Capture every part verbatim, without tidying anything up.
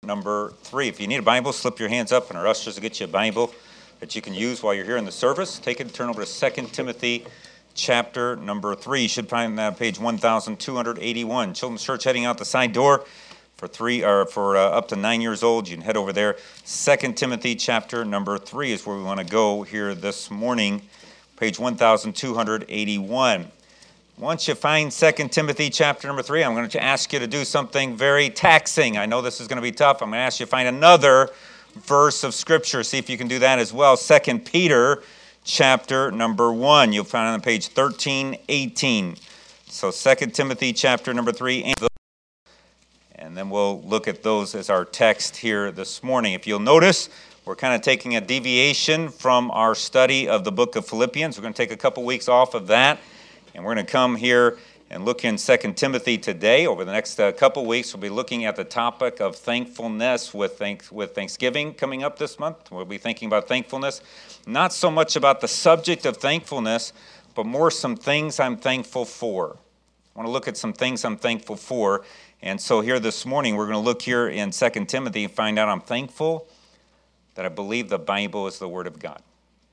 Number three. If you need a Bible, slip your hands up and our ushers will get you a Bible that you can use while you're here in the service. Take it and turn over to Second Timothy chapter number three. You should find that on page one thousand two hundred eighty-one. Children's Church heading out the side door for three or for uh, up to nine years old. You can head over there. Second Timothy chapter number three is where we want to go here this morning. Page one thousand two hundred eighty-one. Once you find Second Timothy chapter number three, I'm going to ask you to do something very taxing. I know this is going to be tough. I'm going to ask you to find another verse of Scripture. See if you can do that as well. Second Peter chapter number one. You'll find it on page thirteen eighteen. So Second Timothy chapter number three. And then we'll look at those as our text here this morning. If you'll notice, we're kind of taking a deviation from our study of the book of Philippians. We're going to take a couple weeks off of that. And we're going to come here and look in Second Timothy today. Over the next uh, couple weeks, we'll be looking at the topic of thankfulness with, thank- with Thanksgiving coming up this month. We'll be thinking about thankfulness. Not so much about the subject of thankfulness, but more some things I'm thankful for. I want to look at some things I'm thankful for. And so here this morning, we're going to look here in Second Timothy and find out I'm thankful that I believe the Bible is the Word of God.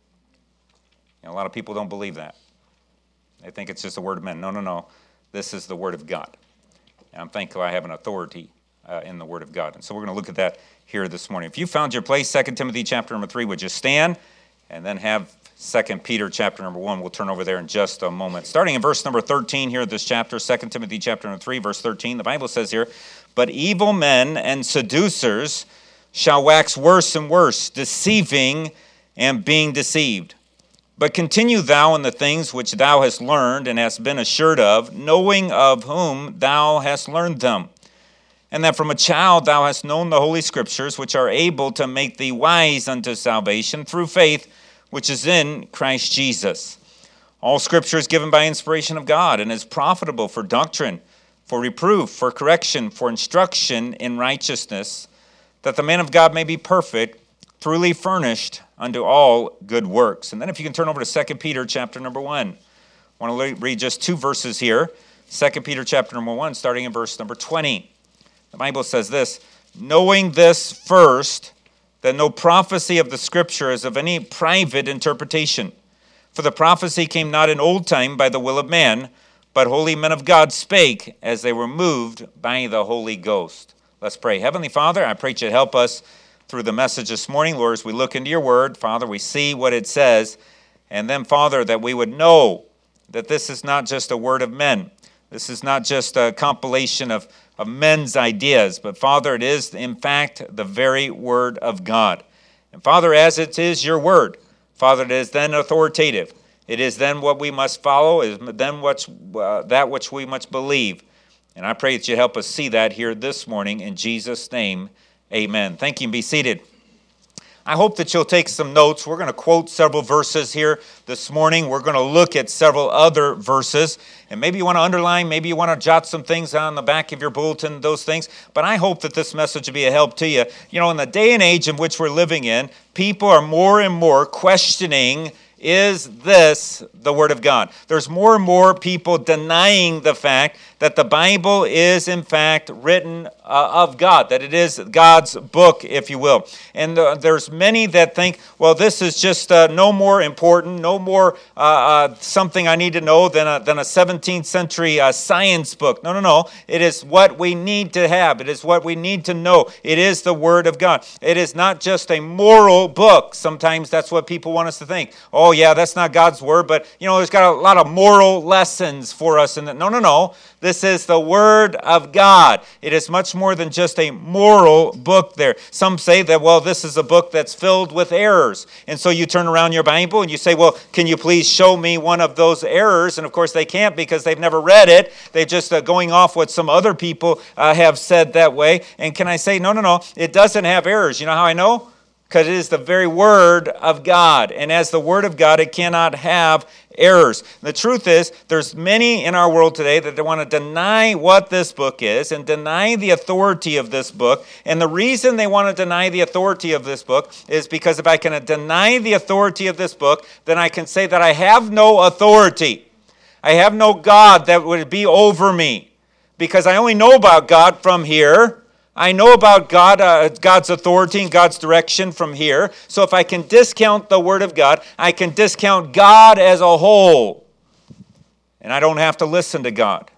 You know, a lot of people don't believe that. They think it's just a word of men. No, no, no. This is the Word of God. And I'm thankful I have an authority uh, in the Word of God. And so we're going to look at that here this morning. If you found your place, Second Timothy chapter number three, would you stand and then have Second Peter chapter number one. We'll turn over there in just a moment. Starting in verse number thirteen here of this chapter, Second Timothy chapter number three, verse thirteen, the Bible says here, "But evil men and seducers shall wax worse and worse, deceiving and being deceived. But continue thou in the things which thou hast learned and hast been assured of, knowing of whom thou hast learned them, and that from a child thou hast known the Holy Scriptures, which are able to make thee wise unto salvation through faith, which is in Christ Jesus. All Scripture is given by inspiration of God, and is profitable for doctrine, for reproof, for correction, for instruction in righteousness, that the man of God may be perfect, truly furnished unto all good works." And then if you can turn over to Second Peter chapter number one. I want to read just two verses here. Second Peter chapter number one, starting in verse number twenty. The Bible says this, "Knowing this first, that no prophecy of the Scripture is of any private interpretation. For the prophecy came not in old time by the will of man, but holy men of God spake as they were moved by the Holy Ghost." Let's pray. Heavenly Father, I pray that you'd help us through the message this morning. Lord, as we look into your word, Father, we see what it says. And then, Father, that we would know that this is not just a word of men. This is not just a compilation of, of men's ideas. But, Father, it is, in fact, the very word of God. And, Father, as it is your word, Father, it is then authoritative. It is then what we must follow. It is then what's, uh, that which we must believe. And I pray that you help us see that here this morning. In Jesus' name, amen. Thank you, and be seated. I hope that you'll take some notes. We're going to quote several verses here this morning. We're going to look at several other verses. And maybe you want to underline, maybe you want to jot some things on the back of your bulletin, those things. But I hope that this message will be a help to you. You know, in the day and age in which we're living in, people are more and more questioning, is this the Word of God? There's more and more people denying the fact that the Bible is, in fact, written uh, of God, that it is God's book, if you will. And uh, there's many that think, well, this is just uh, no more important, no more uh, uh, something I need to know than a, than a seventeenth century uh, science book. No, no, no. It is what we need to have. It is what we need to know. It is the Word of God. It is not just a moral book. Sometimes that's what people want us to think. Oh, yeah, that's not God's Word, but, you know, there's got a lot of moral lessons for us in that. No, no, no. This is the Word of God. It is much more than just a moral book there. Some say that, well, this is a book that's filled with errors. And so you turn around your Bible and you say, well, can you please show me one of those errors? And of course they can't because they've never read it. They're just uh, going off what some other people uh, have said that way. And can I say, no, no, no, it doesn't have errors. You know how I know? Because it is the very Word of God. And as the Word of God, it cannot have errors. The truth is, there's many in our world today that they want to deny what this book is and deny the authority of this book. And the reason they want to deny the authority of this book is because if I can deny the authority of this book, then I can say that I have no authority. I have no God that would be over me. Because I only know about God from here. I know about God, uh, God's authority and God's direction from here. So if I can discount the Word of God, I can discount God as a whole. And I don't have to listen to God.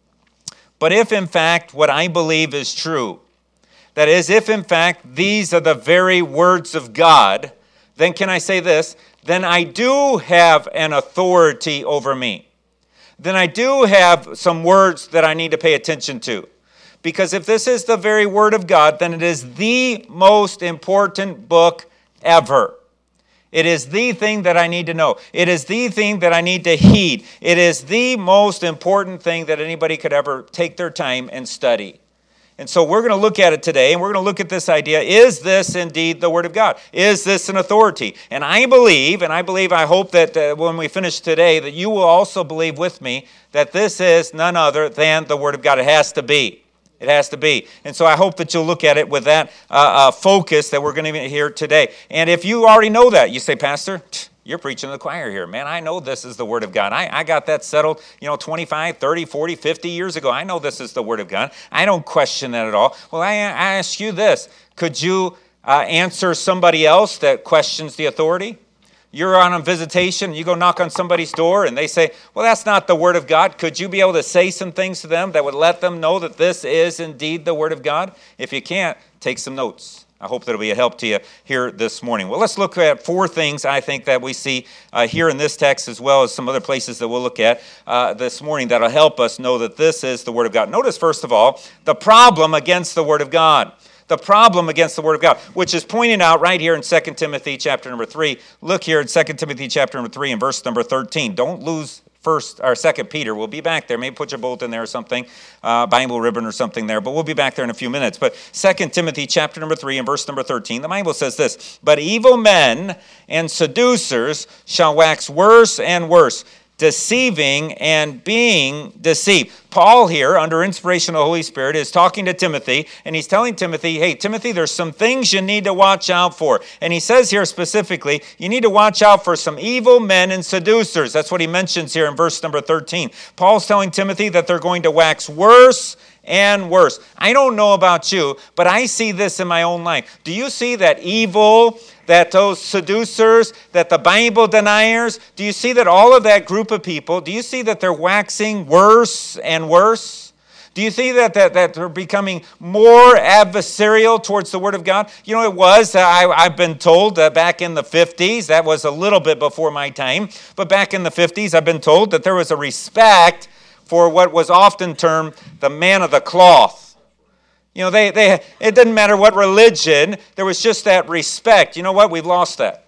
But if in fact what I believe is true, that is, if in fact these are the very words of God, then can I say this? Then I do have an authority over me. Then I do have some words that I need to pay attention to. Because if this is the very Word of God, then it is the most important book ever. It is the thing that I need to know. It is the thing that I need to heed. It is the most important thing that anybody could ever take their time and study. And so we're going to look at it today, and we're going to look at this idea. Is this indeed the Word of God? Is this an authority? And I believe, and I believe, I hope that uh, when we finish today, that you will also believe with me that this is none other than the Word of God. It has to be. It has to be. And so I hope that you'll look at it with that uh, uh, focus that we're going to hear today. And if you already know that, you say, Pastor, you're preaching to the choir here. Man, I know this is the Word of God. I, I got that settled, you know, twenty-five, thirty, forty, fifty years ago. I know this is the Word of God. I don't question that at all. Well, I, I ask you this. Could you uh, answer somebody else that questions the authority? You're on a visitation, you go knock on somebody's door, and they say, well, that's not the Word of God. Could you be able to say some things to them that would let them know that this is indeed the Word of God? If you can't, take some notes. I hope that it'll be a help to you here this morning. Well, let's look at four things I think that we see uh, here in this text, as well as some other places that we'll look at uh, this morning that'll help us know that this is the Word of God. Notice, first of all, the problem against the Word of God. The problem against the Word of God, which is pointed out right here in Second Timothy chapter number three. Look here in Second Timothy chapter number three and verse number thirteen. Don't lose First or Second Peter. We'll be back there. Maybe put your bulletin there or something, uh, Bible ribbon or something there. But we'll be back there in a few minutes. But Second Timothy chapter number three and verse number thirteen, the Bible says this: "But evil men and seducers shall wax worse and worse, deceiving and being deceived." Paul here, under inspiration of the Holy Spirit, is talking to Timothy, and he's telling Timothy, hey, Timothy, there's some things you need to watch out for. And he says here specifically, you need to watch out for some evil men and seducers. That's what he mentions here in verse number thirteen. Paul's telling Timothy that they're going to wax worse and worse. I don't know about you, but I see this in my own life. Do you see that evil, that those seducers, that the Bible deniers, do you see that all of that group of people, do you see that they're waxing worse and worse? Do you see that, that, that they're becoming more adversarial towards the Word of God? You know, it was, uh, I, I've been told uh, back in the fifties, that was a little bit before my time, but back in the fifties, I've been told that there was a respect for what was often termed the man of the cloth. You know, they, they it didn't matter what religion, there was just that respect. You know what? We've lost that.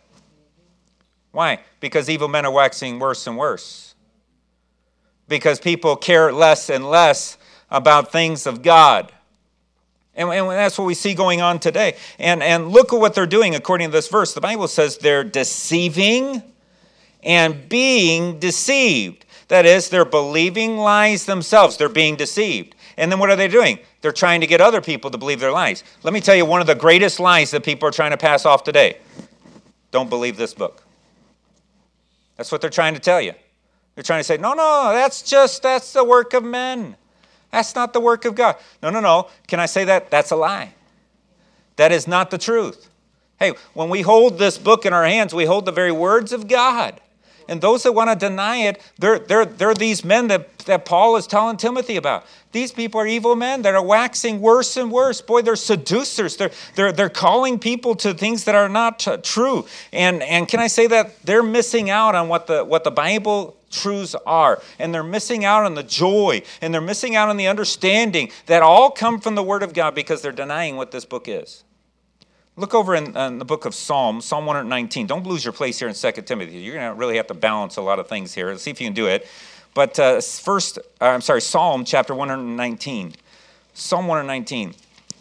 Why? Because evil men are waxing worse and worse. Because people care less and less about things of God. And, and that's what we see going on today. And, and look at what they're doing according to this verse. The Bible says they're deceiving and being deceived. That is, they're believing lies themselves. They're being deceived. And then what are they doing? They're trying to get other people to believe their lies. Let me tell you one of the greatest lies that people are trying to pass off today. Don't believe this book. That's what they're trying to tell you. They're trying to say, no, no, that's just, that's the work of men. That's not the work of God. No, no, no. Can I say that? That's a lie. That is not the truth. Hey, when we hold this book in our hands, we hold the very words of God. And those that want to deny it, they're, they're, they're these men that, that Paul is telling Timothy about. These people are evil men that are waxing worse and worse. Boy, they're seducers. They're, they're, they're calling people to things that are not t- true. And, and can I say that they're missing out on what the, what the Bible truths are. And they're missing out on the joy. And they're missing out on the understanding that all come from the Word of God because they're denying what this book is. Look over in, in the book of Psalms, Psalm one nineteen. Don't lose your place here in Second Timothy. You're going to really have to balance a lot of things here. Let's see if you can do it. But uh, first, uh, I'm sorry, Psalm chapter one nineteen. Psalm one nineteen.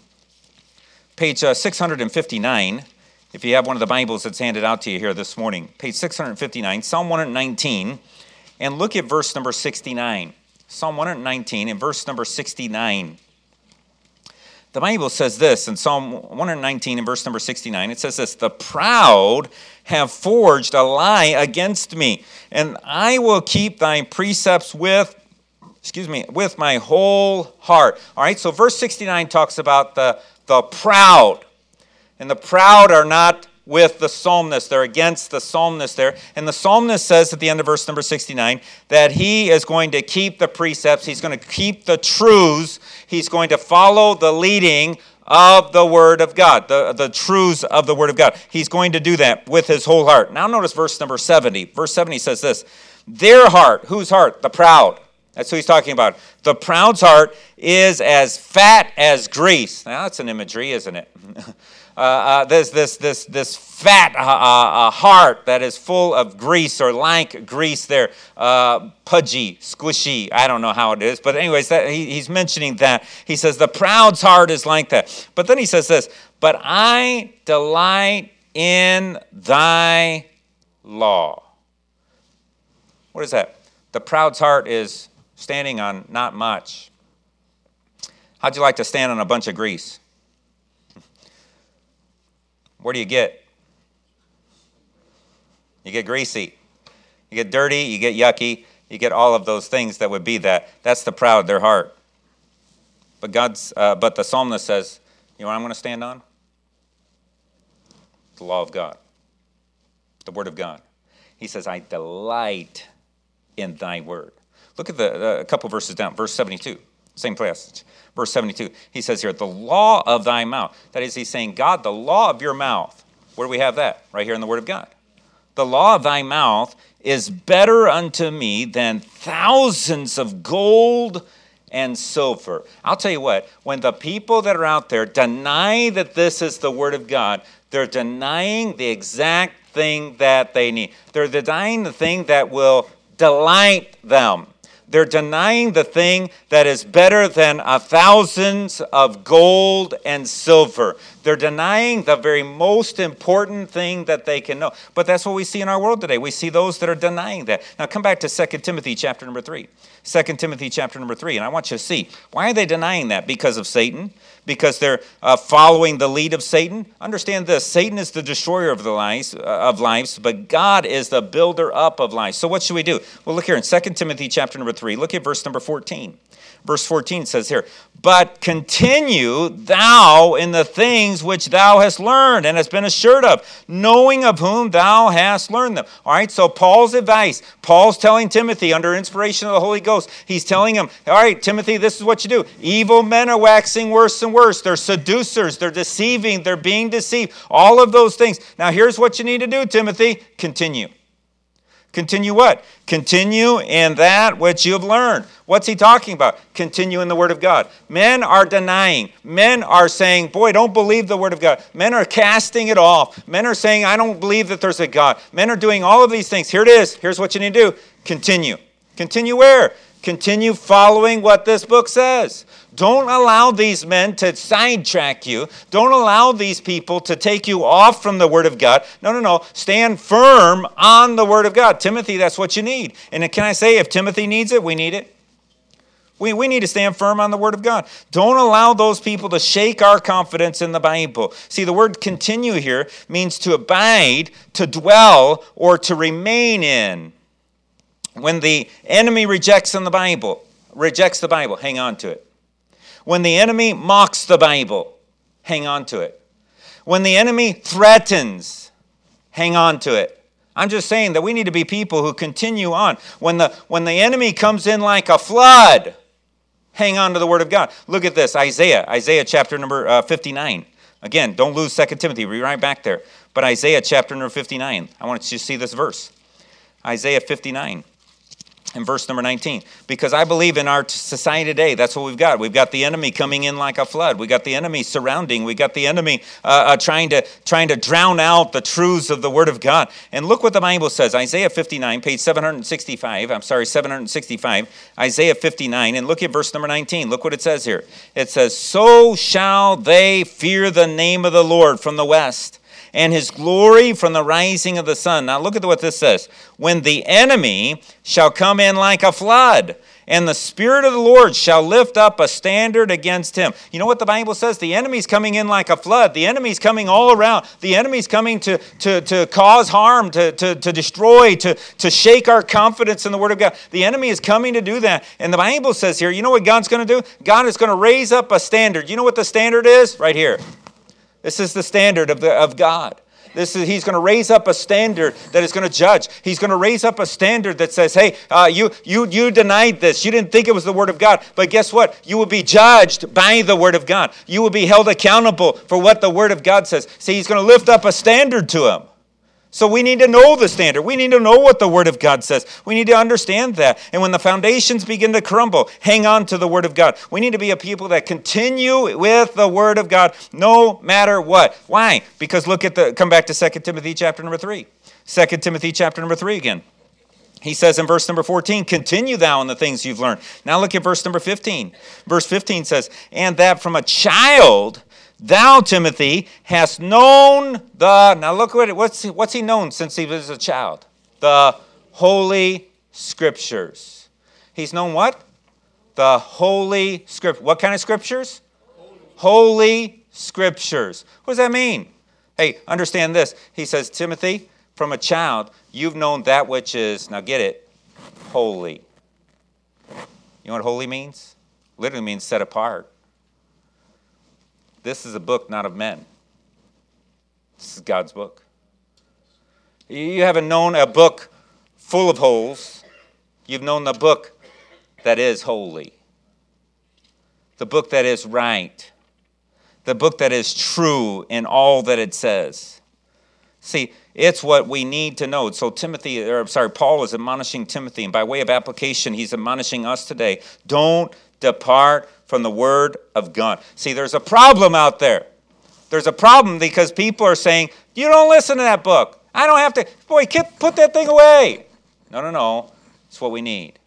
Page uh, six fifty-nine. If you have one of the Bibles that's handed out to you here this morning. Page six fifty-nine, Psalm one nineteen. And look at verse number sixty-nine. Psalm one nineteen and verse number sixty-nine. The Bible says this in Psalm one nineteen and verse number sixty-nine. It says this: "The proud have forged a lie against me, and I will keep thy precepts with excuse me, with my whole heart. All right, so verse sixty-nine talks about the, the proud. And the proud are not with the psalmist. They're against the psalmist there. And the psalmist says at the end of verse number sixty-nine that he is going to keep the precepts. He's going to keep the truths. He's going to follow the leading of the Word of God, the, the truths of the Word of God. He's going to do that with his whole heart. Now notice verse number seventy. Verse seventy says this, their heart, whose heart? The proud. That's who he's talking about. The proud's heart is as fat as grease. Now that's an imagery, isn't it? Uh, uh, there's this this this fat uh, uh, heart that is full of grease or like grease there, uh, pudgy, squishy. I don't know how it is, but anyways, that, he, he's mentioning that. He says the proud's heart is like that. But then he says this, but I delight in thy law. What is that? The proud's heart is standing on not much. How'd you like to stand on a bunch of grease? What do you get? You get greasy. You get dirty. You get yucky. You get all of those things that would be that. That's the proud, their heart. But God's. Uh, but the psalmist says, you know what I'm going to stand on? The law of God. The Word of God. He says, I delight in thy word. Look at the uh, a couple verses down. Verse seventy-two. Same passage. Verse seventy-two, he says here, the law of thy mouth. That is, he's saying, God, the law of your mouth. Where do we have that? Right here in the Word of God. The law of thy mouth is better unto me than thousands of gold and silver. I'll tell you what, when the people that are out there deny that this is the Word of God, they're denying the exact thing that they need. They're denying the thing that will delight them. They're denying the thing that is better than a thousands of gold and silver. They're denying the very most important thing that they can know. But that's what we see in our world today. We see those that are denying that. Now come back to Second Timothy chapter number three. Second Timothy chapter number three. And I want you to see, why are they denying that? Because of Satan? Because they're uh, following the lead of Satan? Understand this, Satan is the destroyer of the lives, uh, of lives, but God is the builder up of lives. So what should we do? Well, look here in Second Timothy chapter number three. Look at verse number fourteen. Verse fourteen says here, but continue thou in the things which thou hast learned and hast been assured of, knowing of whom thou hast learned them. All right, so Paul's advice, Paul's telling Timothy under inspiration of the Holy Ghost, he's telling him, all right, Timothy, this is what you do. Evil men are waxing worse and worse. They're seducers. They're deceiving. They're being deceived. All of those things. Now, here's what you need to do, Timothy. Continue. Continue what? Continue in that which you have learned. What's he talking about? Continue in the Word of God. Men are denying. Men are saying, boy, don't believe the Word of God. Men are casting it off. Men are saying, I don't believe that there's a God. Men are doing all of these things. Here it is. Here's what you need to do. Continue. Continue where? Continue following what this book says. Don't allow these men to sidetrack you. Don't allow these people to take you off from the Word of God. No, no, no. Stand firm on the Word of God. Timothy, that's what you need. And can I say, if Timothy needs it, we need it. We, we need to stand firm on the Word of God. Don't allow those people to shake our confidence in the Bible. See, the word continue here means to abide, to dwell, or to remain in. When the enemy rejects in the Bible, rejects the Bible, hang on to it. When the enemy mocks the Bible, hang on to it. When the enemy threatens, hang on to it. I'm just saying that we need to be people who continue on. When the, when the enemy comes in like a flood, hang on to the Word of God. Look at this, Isaiah, Isaiah chapter number uh, fifty-nine. Again, don't lose Second Timothy, be right back there. But Isaiah chapter number fifty-nine, I want you to see this verse. Isaiah fifty-nine. In verse number nineteen, because I believe in our society today, that's what we've got. We've got the enemy coming in like a flood. We got the enemy surrounding. We got the enemy uh, uh, trying to trying to drown out the truths of the Word of God. And look what the Bible says. Isaiah fifty-nine, page seven sixty-five. I'm sorry, seven sixty-five. Isaiah fifty-nine, and look at verse number nineteen. Look what it says here. It says, "So shall they fear the name of the Lord from the west, and his glory from the rising of the sun." Now look at what this says. When the enemy shall come in like a flood, And the Spirit of the Lord shall lift up a standard against him. You know what the Bible says? The enemy's coming in like a flood. The enemy's coming all around. The enemy's coming to, to, to cause harm, to, to, to destroy, to, to shake our confidence in the Word of God. The enemy is coming to do that. And the Bible says here, you know what God's going to do? God is going to raise up a standard. You know what the standard is? Right here. This is the standard of, the, of God. This is, he's going to raise up a standard that is going to judge. He's going to raise up a standard that says, hey, uh, you, you, you denied this. You didn't think it was the Word of God. But guess what? You will be judged by the Word of God. You will be held accountable for what the Word of God says. See, he's going to lift up a standard to him. So we need to know the standard. We need to know what the Word of God says. We need to understand that. And when the foundations begin to crumble, hang on to the Word of God. We need to be a people that continue with the Word of God no matter what. Why? Because look at the, come back to Second Timothy chapter number three. Second Timothy chapter number three again. He says in verse number fourteen, continue thou in the things you've learned. Now look at verse number fifteen. Verse fifteen says, and that from a child thou, Timothy, hast known the, now look what it, what's, what's he known since he was a child? The Holy Scriptures. He's known what? The Holy Scriptures. What kind of Scriptures? Holy. Holy Scriptures. What does that mean? Hey, understand this. He says, Timothy, from a child, you've known that which is, now get it, holy. You know what holy means? Literally means set apart. This is a book not of men. This is God's book. You haven't known a book full of holes. You've known the book that is holy. The book that is right. The book that is true in all that it says. See, it's what we need to know. So Timothy, or I'm sorry, Paul is admonishing Timothy, and by way of application, he's admonishing us today. Don't depart from the Word of God. See, there's a problem out there. There's a problem because people are saying, you don't listen to that book. I don't have to, boy, put that thing away. No, no, no. It's what we need.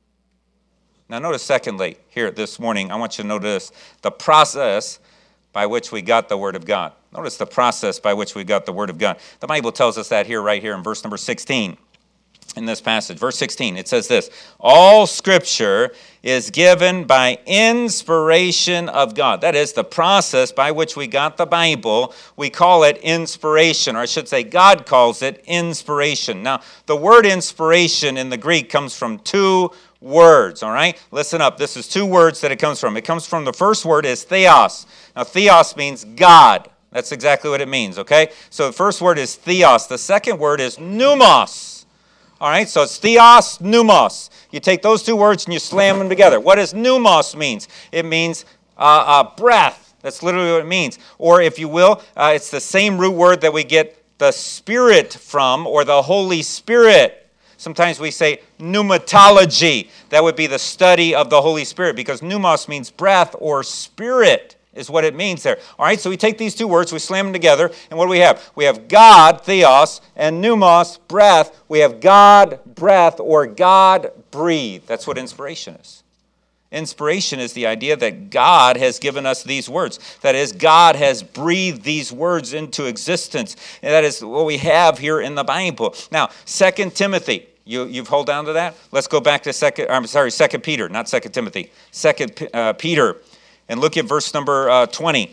Now notice secondly, here this morning, I want you to notice the process by which we got the Word of God. Notice the process by which we got the Word of God. The Bible tells us that here, right here in verse number sixteen. In this passage, verse sixteen, it says this, all Scripture is given by inspiration of God. That is the process by which we got the Bible. We call it inspiration, or I should say God calls it inspiration. Now, the word inspiration in the Greek comes from two words, all right? Listen up. This is two words that it comes from. It comes from the first word is theos. Now, theos means God. That's exactly what it means, okay? So the first word is theos. The second word is pneumos. All right, so it's theos, pneumos. You take those two words and you slam them together. What does pneumos means? It means uh, uh, breath. That's literally what it means. Or if you will, uh, it's the same root word that we get the Spirit from, or the Holy Spirit. Sometimes we say pneumatology. That would be the study of the Holy Spirit, because pneumos means breath or spirit. Is what it means there. All right, so we take these two words, we slam them together, and what do we have? We have God, theos, and pneumos, breath. We have God, breath, or God, breathe. That's what inspiration is. Inspiration is the idea that God has given us these words. That is, God has breathed these words into existence. And that is what we have here in the Bible. Now, Second Timothy. You, you've hold down to that? Let's go back to second. I'm sorry, Second Peter, not Second Timothy. Second uh, Peter. And look at verse number uh, twenty.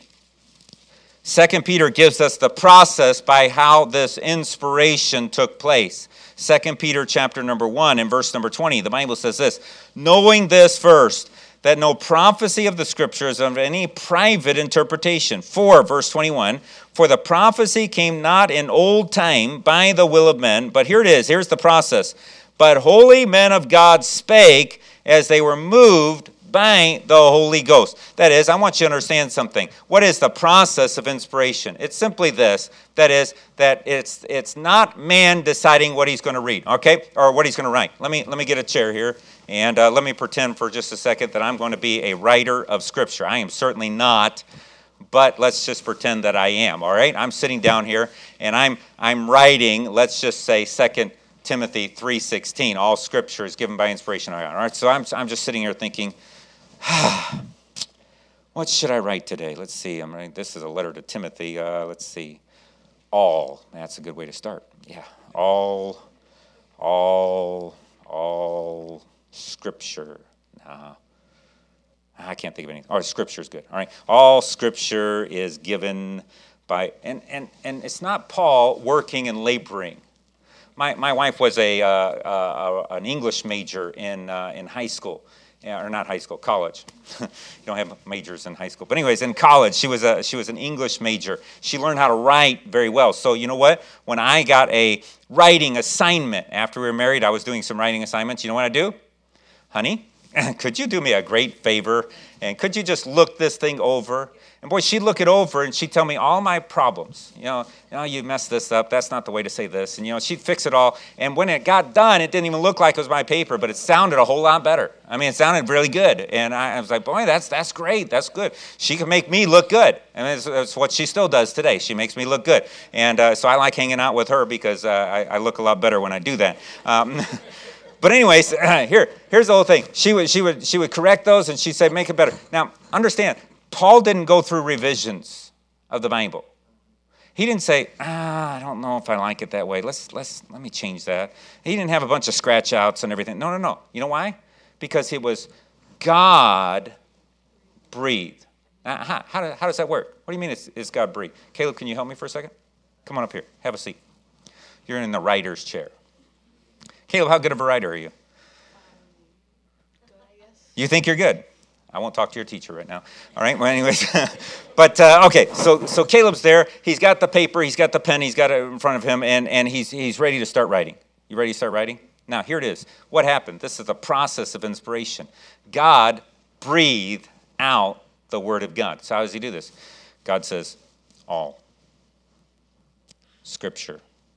Second Peter gives us the process by how this inspiration took place. Second Peter chapter number one and verse number twenty. The Bible says this, knowing this first, that no prophecy of the Scriptures of any private interpretation. For, verse twenty-one, for the prophecy came not in old time by the will of men, but here it is, here's the process. But holy men of God spake as they were moved by the Holy Ghost. That is, I want you to understand something. What is the process of inspiration? It's simply this. That is, that it's it's not man deciding what he's going to read, okay, or what he's going to write. Let me let me get a chair here, and uh, let me pretend for just a second that I'm going to be a writer of Scripture. I am certainly not, but let's just pretend that I am. All right, I'm sitting down here, and I'm I'm writing. Let's just say Second Timothy three sixteen. All Scripture is given by inspiration of God. All right, so I'm I'm just sitting here thinking, what should I write today? Let's see. I'm writing, this is a letter to Timothy. Uh, let's see. All. That's a good way to start. Yeah. All, all, all Scripture. No. I can't think of anything. Or Scripture is good. All right. All Scripture is given by, and and and it's not Paul working and laboring. My my wife was a uh, uh, an English major in uh, in high school, or not high school, college. You don't have majors in high school, but anyways, in college she was a she was an English major. She learned how to write very well. So you know what? When I got a writing assignment after we were married, I was doing some writing assignments. You know what I do, honey? Could you do me a great favor? And could you just look this thing over? And boy, she'd look it over and she'd tell me all my problems. You know, you know, you messed this up. That's not the way to say this. And, you know, she'd fix it all. And when it got done, it didn't even look like it was my paper, but it sounded a whole lot better. I mean, it sounded really good. And I, I was like, boy, that's that's great. That's good. She can make me look good. And that's, that's what she still does today. She makes me look good. And uh, so I like hanging out with her because uh, I, I look a lot better when I do that. Um But anyways, here, here's the whole thing. She would, she would, she would correct those, and she'd say, make it better. Now, understand, Paul didn't go through revisions of the Bible. He didn't say, ah, I don't know if I like it that way. Let's, let's, let me change that. He didn't have a bunch of scratch outs and everything. No, no, no. You know why? Because it was God breathed. Now, how, how, how does that work? What do you mean it's, it's God breathed? Caleb, can you help me for a second? Come on up here. Have a seat. You're in the writer's chair. Caleb, how good of a writer are you? Um, good, I guess. You think you're good? I won't talk to your teacher right now. All right. Well, anyways, but uh, okay. So, so Caleb's there. He's got the paper. He's got the pen. He's got it in front of him, and and he's he's ready to start writing. You ready to start writing? Now, here it is. What happened? This is the process of inspiration. God breathed out the Word of God. So how does He do this? God says, "All Scripture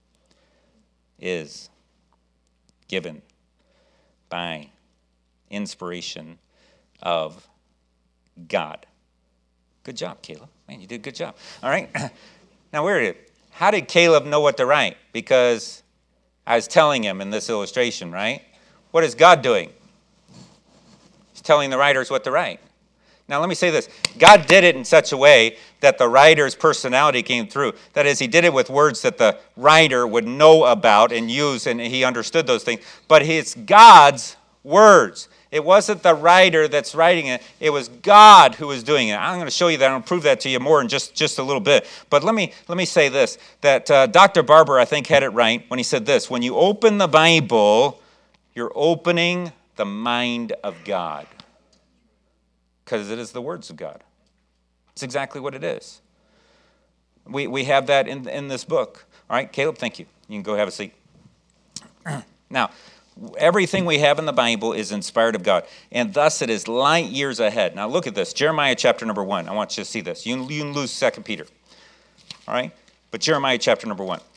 is given by inspiration of God." Good job, Caleb. Man, you did a good job. All right. Now, where did how did Caleb know what to write? Because I was telling him in this illustration, right? What is God doing? He's telling the writers what to write. Now, let me say this. God did it in such a way that the writer's personality came through. That is, he did it with words that the writer would know about and use, and he understood those things. But it's God's words. It wasn't the writer that's writing it. It was God who was doing it. I'm going to show you that. I'm going to prove that to you more in just, just a little bit. But let me let me say this, that uh, Doctor Barber, I think, had it right when he said this. When you open the Bible, you're opening the mind of God. Because it is the words of God. It's exactly what it is. We we have that in in this book. All right, Caleb, thank you. You can go have a seat. Now, everything we have in the Bible is inspired of God, and thus it is light years ahead. Now, look at this. Jeremiah chapter number one. I want you to see this. You, you can lose Second Peter. All right? But Jeremiah chapter number one.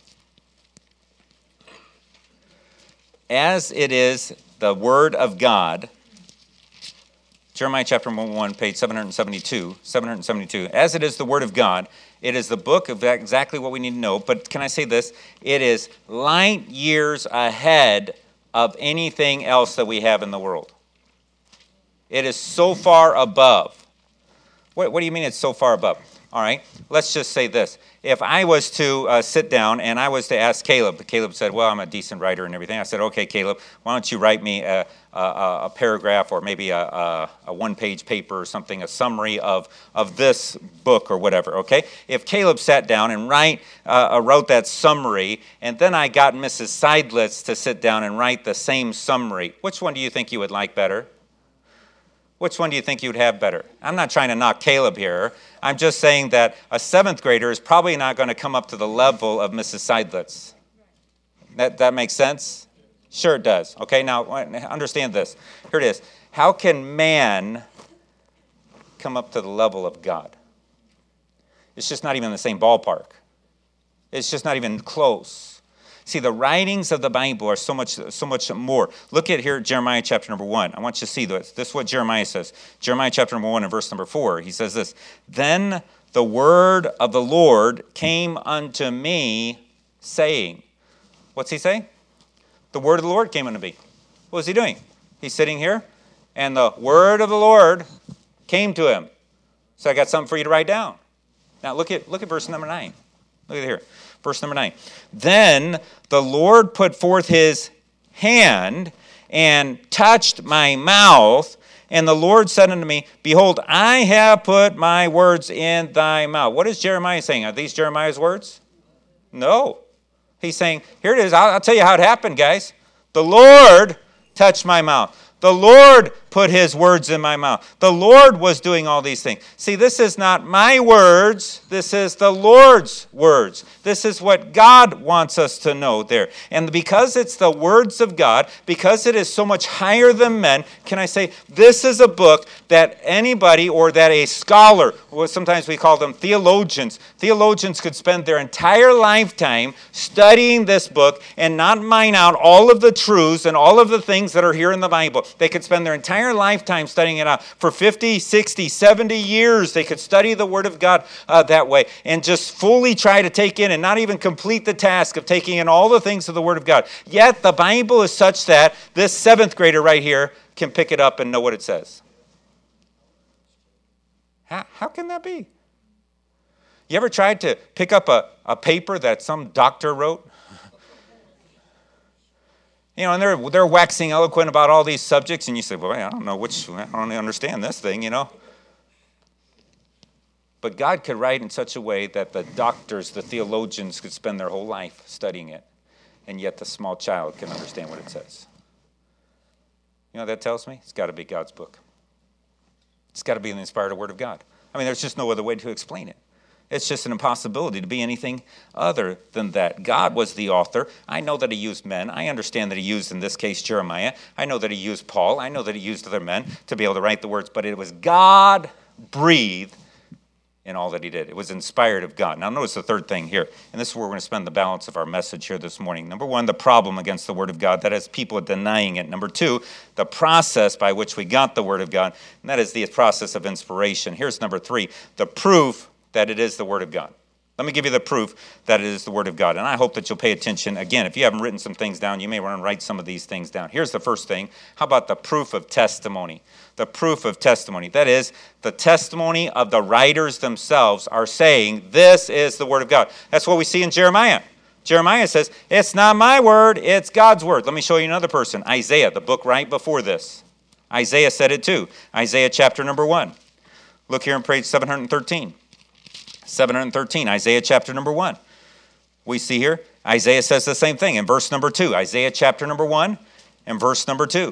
As it is the word of God, Jeremiah chapter one, page seven seventy-two, seven seventy-two. As it is the word of God, it is the book of exactly what we need to know. But can I say this? It is light years ahead of anything else that we have in the world. It is so far above. What, what do you mean it's so far above? All right, let's just say this. If I was to uh, sit down and I was to ask Caleb, Caleb said, well, I'm a decent writer and everything. I said, okay, Caleb, why don't you write me a, a, a paragraph or maybe a, a, a one-page paper or something, a summary of, of this book or whatever, okay? If Caleb sat down and write, uh, wrote that summary, and then I got Missus Seidlitz to sit down and write the same summary, which one do you think you would like better? Which one do you think you'd have better? I'm not trying to knock Caleb here. I'm just saying that a seventh grader is probably not going to come up to the level of Missus Seidlitz. That, that makes sense? Sure it does. Okay, now understand this. Here it is. How can man come up to the level of God? It's just not even the same ballpark. It's just not even close. See, the writings of the Bible are so much so much more. Look at here, Jeremiah chapter number one. I want you to see this. This is what Jeremiah says. Jeremiah chapter number one and verse number four. He says this. Then the word of the Lord came unto me, saying. What's he saying? The word of the Lord came unto me. What was he doing? He's sitting here, and the word of the Lord came to him. So I got something for you to write down. Now look at look at verse number nine. Look at here. Verse number nine. Then the Lord put forth his hand and touched my mouth. And the Lord said unto me, behold, I have put my words in thy mouth. What is Jeremiah saying? Are these Jeremiah's words? No. He's saying, here it is. I'll, I'll tell you how it happened, guys. The Lord touched my mouth. The Lord put his words in my mouth. The Lord was doing all these things. See, this is not my words. This is the Lord's words. This is what God wants us to know there. And because it's the words of God, because it is so much higher than men, can I say, this is a book that anybody or that a scholar, or sometimes we call them theologians, theologians could spend their entire lifetime studying this book and not mine out all of the truths and all of the things that are here in the Bible. They could spend their entire lifetime studying it out. For fifty, sixty, seventy years, they could study the Word of God uh, that way and just fully try to take in and not even complete the task of taking in all the things of the Word of God. Yet the Bible is such that this seventh grader right here can pick it up and know what it says. How, how can that be? You ever tried to pick up a, a paper that some doctor wrote? You know, and they're they're waxing eloquent about all these subjects, and you say, well, I don't know which, I don't understand this thing, you know. But God could write in such a way that the doctors, the theologians could spend their whole life studying it, and yet the small child can understand what it says. You know what that tells me? It's got to be God's book. It's got to be the inspired Word of God. I mean, there's just no other way to explain it. It's just an impossibility to be anything other than that. God was the author. I know that he used men. I understand that he used, in this case, Jeremiah. I know that he used Paul. I know that he used other men to be able to write the words. But it was God-breathed in all that he did. It was inspired of God. Now notice the third thing here. And this is where we're going to spend the balance of our message here this morning. Number one, the problem against the Word of God. That is, people denying it. Number two, the process by which we got the Word of God. And that is the process of inspiration. Here's number three, the proof that it is the Word of God. Let me give you the proof that it is the Word of God. And I hope that you'll pay attention. Again, if you haven't written some things down, you may want to write some of these things down. Here's the first thing. How about the proof of testimony? The proof of testimony. That is, the testimony of the writers themselves are saying, this is the Word of God. That's what we see in Jeremiah. Jeremiah says, it's not my word, it's God's word. Let me show you another person. Isaiah, the book right before this. Isaiah said it too. Isaiah chapter number one. Look here on page seven hundred thirteen. seven hundred thirteen, Isaiah chapter number one. We see here, Isaiah says the same thing in verse number two. Isaiah chapter number one and verse number two.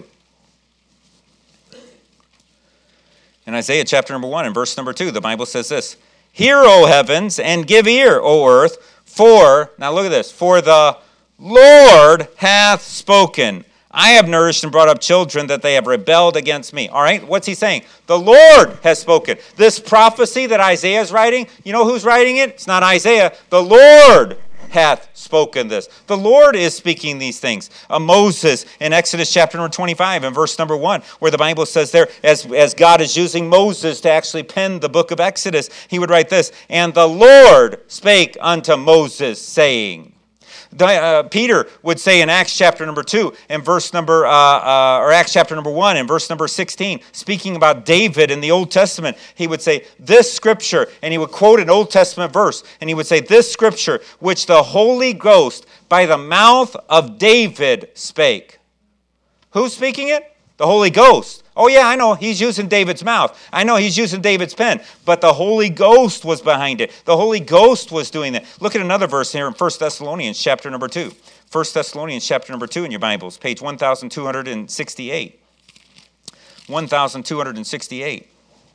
In Isaiah chapter number one and verse number two, the Bible says this, hear, O heavens, and give ear, O earth, for, now look at this, for the Lord hath spoken. I have nourished and brought up children that they have rebelled against me. All right, what's he saying? The Lord has spoken. This prophecy that Isaiah is writing, you know who's writing it? It's not Isaiah. The Lord hath spoken this. The Lord is speaking these things. Uh, Moses in Exodus chapter number twenty-five and verse number one, where the Bible says there, as, as God is using Moses to actually pen the book of Exodus, he would write this, and the Lord spake unto Moses, saying, Uh, Peter would say in Acts chapter number two and verse number, uh, uh, or Acts chapter number one and verse number sixteen, speaking about David in the Old Testament, he would say, this scripture, and he would quote an Old Testament verse, and he would say, this scripture, which the Holy Ghost by the mouth of David spake. Who's speaking it? The Holy Ghost. Oh yeah, I know, he's using David's mouth. I know he's using David's pen, but the Holy Ghost was behind it. The Holy Ghost was doing that. Look at another verse here in First Thessalonians chapter number two. First Thessalonians chapter number two in your Bibles, page one thousand two hundred sixty-eight. one thousand two hundred sixty-eight.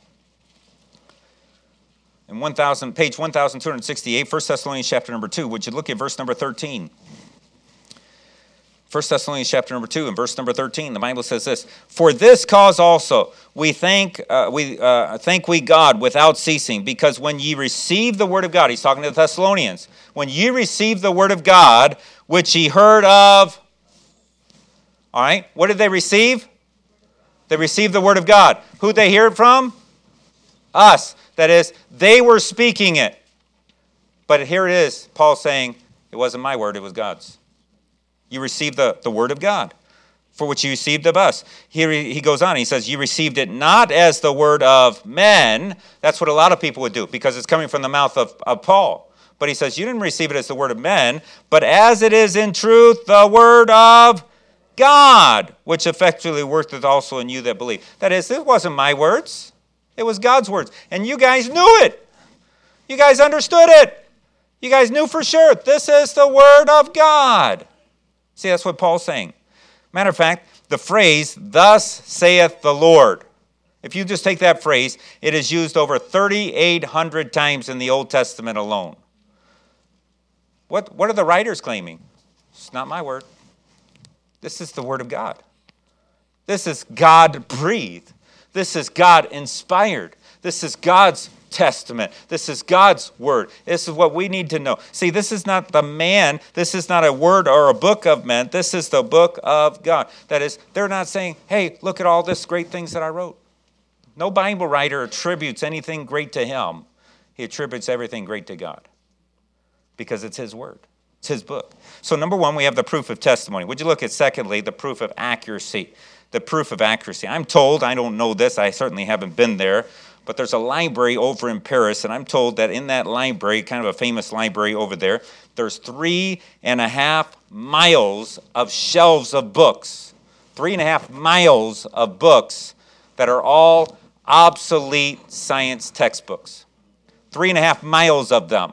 And one thousand, page one thousand two hundred sixty-eight, First Thessalonians chapter number two. Would you look at verse number thirteen? First Thessalonians chapter number two and verse number thirteen, the Bible says this, for this cause also we thank uh, we uh, thank we God without ceasing, because when ye receive the word of God, he's talking to the Thessalonians, when ye receive the word of God, which ye heard of, all right, what did they receive? They received the word of God. Who'd they hear it from? Us. That is, they were speaking it. But here it is, Paul saying, it wasn't my word, it was God's. You received the, the word of God, for which you received of us. Here he, he goes on, he says, you received it not as the word of men. That's what a lot of people would do, because it's coming from the mouth of, of Paul. But he says, you didn't receive it as the word of men, but as it is in truth the word of God, which effectually worketh also in you that believe. That is, it wasn't my words. It was God's words. And you guys knew it. You guys understood it. You guys knew for sure. This is the word of God. See, that's what Paul's saying. Matter of fact, the phrase, thus saith the Lord. If you just take that phrase, it is used over thirty-eight hundred times in the Old Testament alone. What, what are the writers claiming? It's not my word. This is the word of God. This is God-breathed. This is God-inspired. This is God's testament. This is God's word. This is what we need to know. See, this is not the man. This is not a word or a book of men. This is the book of God. That is, they're not saying, hey, look at all this great things that I wrote. No Bible writer attributes anything great to him. He attributes everything great to God because it's his word. It's his book. So number one, we have the proof of testimony. Would you look at, secondly, the proof of accuracy? The proof of accuracy. I'm told, I don't know this, I certainly haven't been there, but there's a library over in Paris, and I'm told that in that library, kind of a famous library over there, there's three and a half miles of shelves of books. Three and a half miles of books that are all obsolete science textbooks. Three and a half miles of them.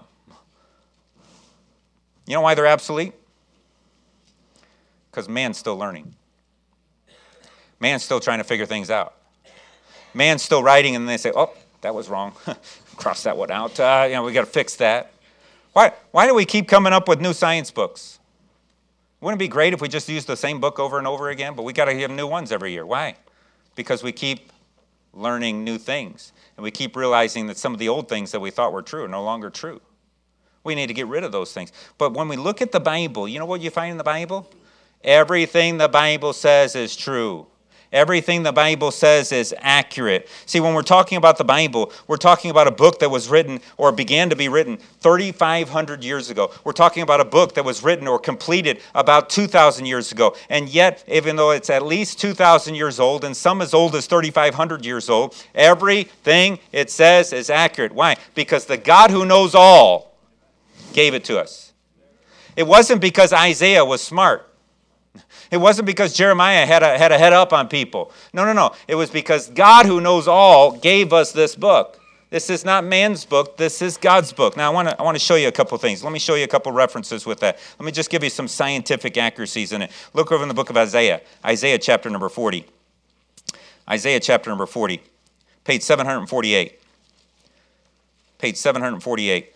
You know why they're obsolete? Because man's still learning. Man's still trying to figure things out. Man's still writing, and they say, oh, that was wrong. Cross that one out. Uh, you know, we got to fix that. Why, why do we keep coming up with new science books? Wouldn't it be great if we just used the same book over and over again? But we got to have new ones every year. Why? Because we keep learning new things. And we keep realizing that some of the old things that we thought were true are no longer true. We need to get rid of those things. But when we look at the Bible, you know what you find in the Bible? Everything the Bible says is true. Everything the Bible says is accurate. See, when we're talking about the Bible, we're talking about a book that was written or began to be written thirty-five hundred years ago. We're talking about a book that was written or completed about two thousand years ago. And yet, even though it's at least two thousand years old and some as old as thirty-five hundred years old, everything it says is accurate. Why? Because the God who knows all gave it to us. It wasn't because Isaiah was smart. It wasn't because Jeremiah had a, had a head up on people. No, no, no. It was because God who knows all gave us this book. This is not man's book. This is God's book. Now, I want to I want to show you a couple things. Let me show you a couple references with that. Let me just give you some scientific accuracies in it. Look over in the book of Isaiah. Isaiah chapter number forty. Isaiah chapter number forty. Page seven forty-eight. Page seven forty-eight.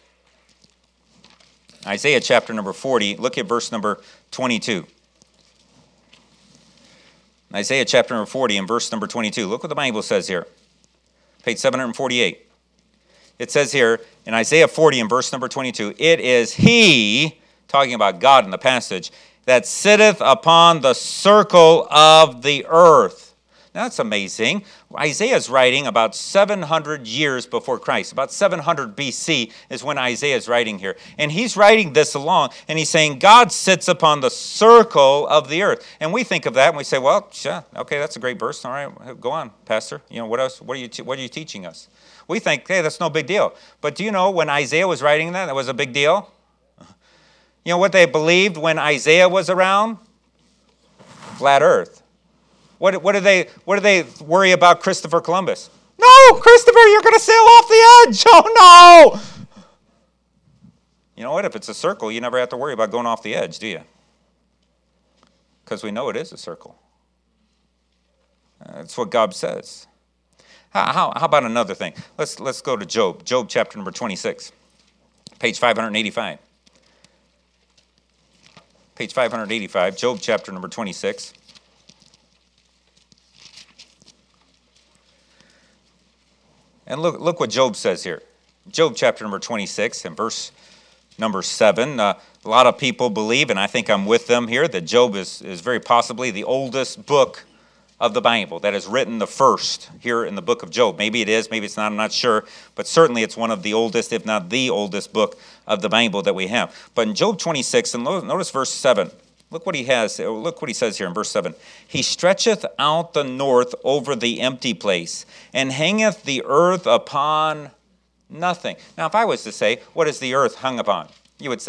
Isaiah chapter number forty. Look at verse number twenty-two. Isaiah chapter number forty and verse number twenty-two. Look what the Bible says here. Page seven forty-eight. It says here in Isaiah forty and verse number twenty-two, it is he, talking about God in the passage, that sitteth upon the circle of the earth. Now that's amazing. Isaiah is writing about seven hundred years before Christ. About seven hundred B C is when Isaiah is writing here. And he's writing this along, and he's saying God sits upon the circle of the earth. And we think of that, and we say, well, yeah, okay, that's a great verse. All right, go on, Pastor. You know, what else? What are you, te- what are you teaching us? We think, hey, that's no big deal. But do you know when Isaiah was writing that, that was a big deal? You know what they believed when Isaiah was around? Flat earth. What, what, do they, what do they worry about Christopher Columbus? No, Christopher, you're going to sail off the edge. Oh, no. You know what? If it's a circle, you never have to worry about going off the edge, do you? Because we know it is a circle. That's what God says. How, how, how about another thing? Let's, let's go to Job. Job chapter number twenty-six, page five eighty-five. Page five eighty-five, Job chapter number twenty-six. And look, look what Job says here. Job chapter number twenty-six and verse number seven. Uh, a lot of people believe, and I think I'm with them here, that Job is, is very possibly the oldest book of the Bible that is written the first here in the book of Job. Maybe it is, maybe it's not, I'm not sure. But certainly it's one of the oldest, if not the oldest book of the Bible that we have. But in Job twenty-six, and notice verse seven. Look what he has. Look what he says here in verse seven. He stretcheth out the north over the empty place, and hangeth the earth upon nothing. Now, if I was to say, what is the earth hung upon? You would say,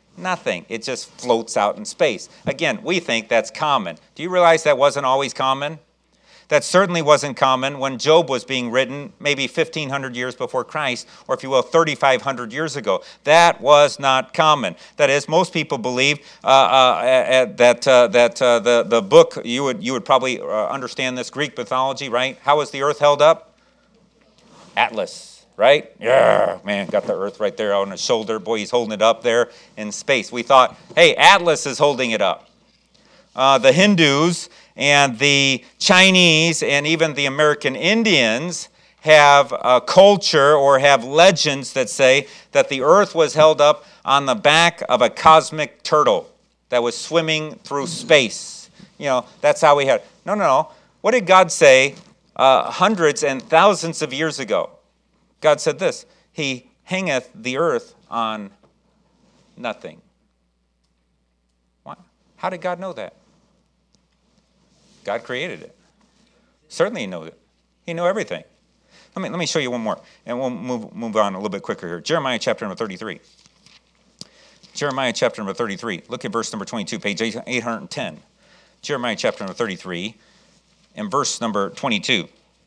Nothing. It just floats out in space. Again, we think that's common. Do you realize that wasn't always common? That certainly wasn't common when Job was being written maybe fifteen hundred years before Christ, or if you will, thirty-five hundred years ago. That was not common. That is, most people believe uh, uh, that uh, that uh, the, the book, you would, you would probably uh, understand this Greek mythology, right? How was the earth held up? Atlas, right? Yeah, man, got the earth right there on his shoulder. Boy, he's holding it up there in space. We thought, hey, Atlas is holding it up. Uh, the Hindus and the Chinese and even the American Indians have a culture or have legends that say that the earth was held up on the back of a cosmic turtle that was swimming through space. You know, that's how we had it. No, no, no. What did God say uh, hundreds and thousands of years ago? God said this, He hangeth the earth on nothing. What? How did God know that? God created it. Certainly he knew it. He knew everything. Let me, let me show you one more, and we'll move, move on a little bit quicker here. Jeremiah chapter number thirty-three. Jeremiah chapter number thirty-three. Look at verse number twenty-two, page eight hundred ten. Jeremiah chapter number thirty-three and verse number twenty-two.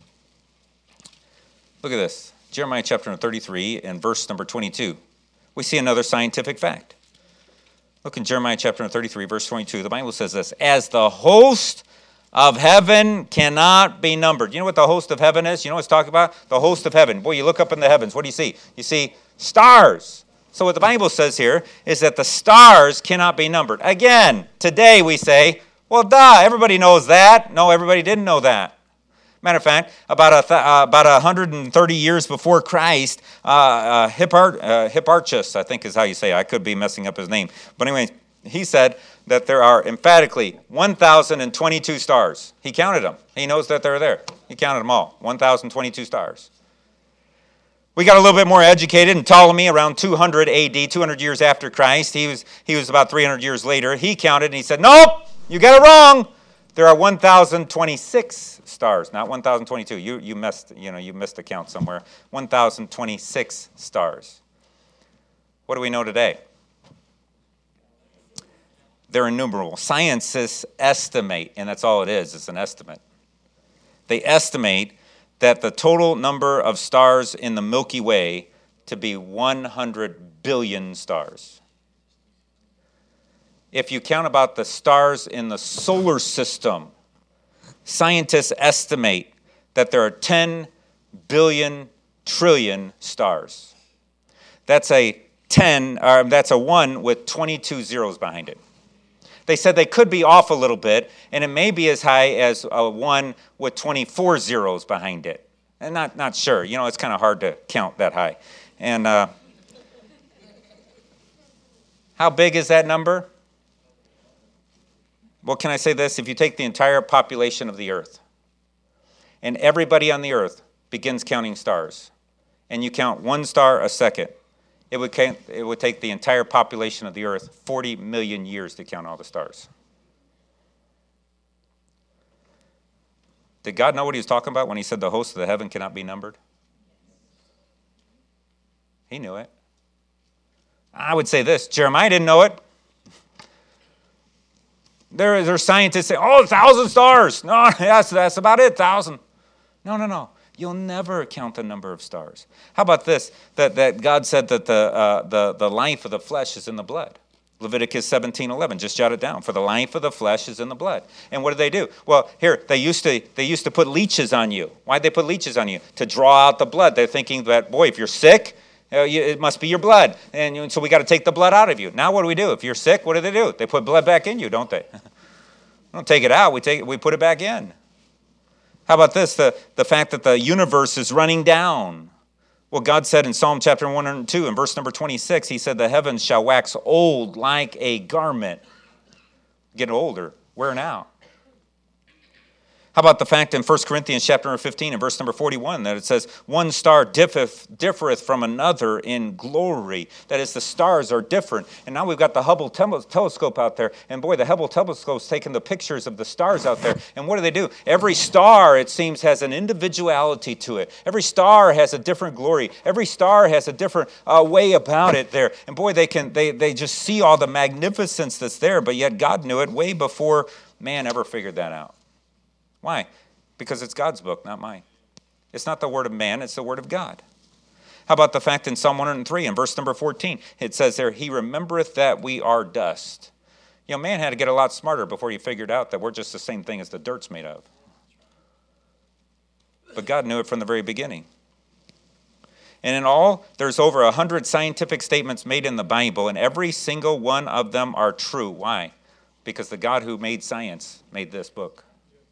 Look at this. Jeremiah chapter number thirty-three and verse number twenty-two. We see another scientific fact. Look in Jeremiah chapter number thirty-three, verse twenty-two. The Bible says this, as the host of heaven cannot be numbered. You know what the host of heaven is? You know what it's talking about? The host of heaven. Boy, you look up in the heavens. What do you see? You see stars. So what the Bible says here is that the stars cannot be numbered. Again, today we say, well, duh, everybody knows that. No, everybody didn't know that. Matter of fact, about a th- uh, about one hundred thirty years before Christ, uh, uh, Hippar- uh, Hipparchus, I think is how you say it. I could be messing up his name. But anyway, he said that there are emphatically one thousand twenty-two stars. He counted them. He knows that they're there. He counted them all, one thousand twenty-two stars. We got a little bit more educated in Ptolemy around two hundred A D, two hundred years after Christ. He was, he was about three hundred years later. He counted and he said, nope, you got it wrong. There are one thousand twenty-six stars, not one thousand twenty-two. You, you, missed, you, know, you missed a count somewhere. one thousand twenty-six stars. What do we know today? They're innumerable. Scientists estimate, and that's all it is, it's an estimate. They estimate that the total number of stars in the Milky Way to be one hundred billion stars. If you count about the stars in the solar system, scientists estimate that there are ten billion trillion stars. That's a ten, or that's a one with twenty-two zeros behind it. They said they could be off a little bit, and it may be as high as a one with twenty-four zeros behind it. And not, not sure. You know, it's kind of hard to count that high. And uh, how big is that number? Well, can I say this? If you take the entire population of the earth, and everybody on the earth begins counting stars, and you count one star a second, It would, it would take the entire population of the earth forty million years to count all the stars. Did God know what he was talking about when he said the hosts of the heaven cannot be numbered? He knew it. I would say this, Jeremiah didn't know it. There, there are scientists saying, oh, a thousand stars. No, that's, that's about it, thousand. No, no, no. You'll never count the number of stars. How about this? That, that God said that the, uh, the, the life of the flesh is in the blood. Leviticus seventeen eleven. Just jot it down. For the life of the flesh is in the blood. And what did they do? Well, here, they used to they used to put leeches on you. Why'd they put leeches on you? To draw out the blood. They're thinking that, boy, if you're sick, uh, you, it must be your blood. And you, so we got to take the blood out of you. Now what do we do? If you're sick, what do they do? They put blood back in you, don't they? We don't take it out. We take we put it back in. How about this? The, the fact that the universe is running down. Well, God said in Psalm chapter one hundred two, in verse number twenty-six, he said, the heavens shall wax old like a garment. Getting older, wearing out. How about the fact in First Corinthians chapter number fifteen and verse number forty-one that it says, one star differeth, differeth from another in glory. That is, the stars are different. And now we've got the Hubble tel- telescope out there. And boy, the Hubble telescope's taking the pictures of the stars out there. And what do they do? Every star, it seems, has an individuality to it. Every star has a different glory. Every star has a different uh, way about it there. And boy, they can they they just see all the magnificence that's there. But yet God knew it way before man ever figured that out. Why? Because it's God's book, not mine. It's not the word of man, it's the word of God. How about the fact in Psalm one hundred three, in verse number fourteen, it says there, he remembereth that we are dust. You know, man had to get a lot smarter before he figured out that we're just the same thing as the dirt's made of. But God knew it from the very beginning. And in all, there's over a hundred scientific statements made in the Bible, and every single one of them are true. Why? Because the God who made science made this book.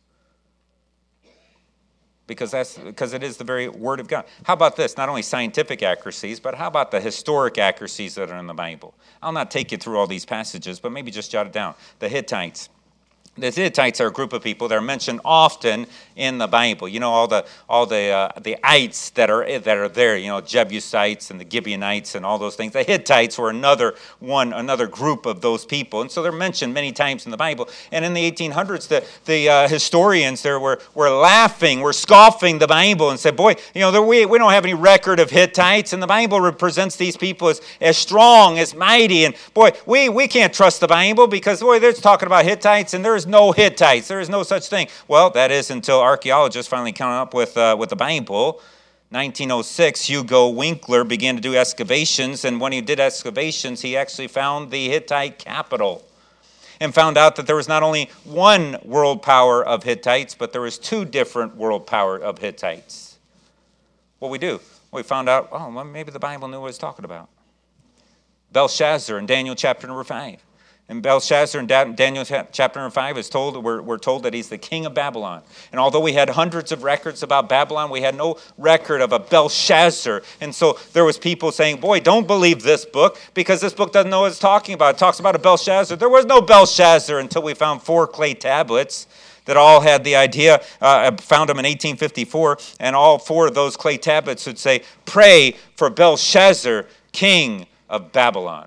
Because that's because it is the very word of God. How about this? Not only scientific accuracies, but how about the historic accuracies that are in the Bible? I'll not take you through all these passages, but maybe just jot it down. The Hittites. The Hittites are a group of people that are mentioned often in the Bible. You know, all the all the uh, the ites that are that are there. You know, Jebusites and the Gibeonites and all those things. The Hittites were another one, another group of those people, and so they're mentioned many times in the Bible. And in the eighteen hundreds, the the uh, historians there were were laughing, were scoffing the Bible, and said, "Boy, you know, there, we we don't have any record of Hittites, and the Bible represents these people as as strong, as mighty, and boy, we we can't trust the Bible because boy, they're talking about Hittites, and there's no Hittites. There is no such thing." Well, that is until archaeologists finally came up with uh, with the Bible. nineteen oh six, Hugo Winkler began to do excavations, and when he did excavations, he actually found the Hittite capital and found out that there was not only one world power of Hittites, but there was two different world power of Hittites. What we do? We found out, oh, well, maybe the Bible knew what it was talking about. Belshazzar in Daniel chapter number five. And Belshazzar in Daniel chapter number five is told, we're, we're told that he's the king of Babylon. And although we had hundreds of records about Babylon, we had no record of a Belshazzar. And so there was people saying, boy, don't believe this book because this book doesn't know what it's talking about. It talks about a Belshazzar. There was no Belshazzar until we found four clay tablets that all had the idea. Uh, I found them in eighteen fifty-four, and all four of those clay tablets would say, pray for Belshazzar, king of Babylon.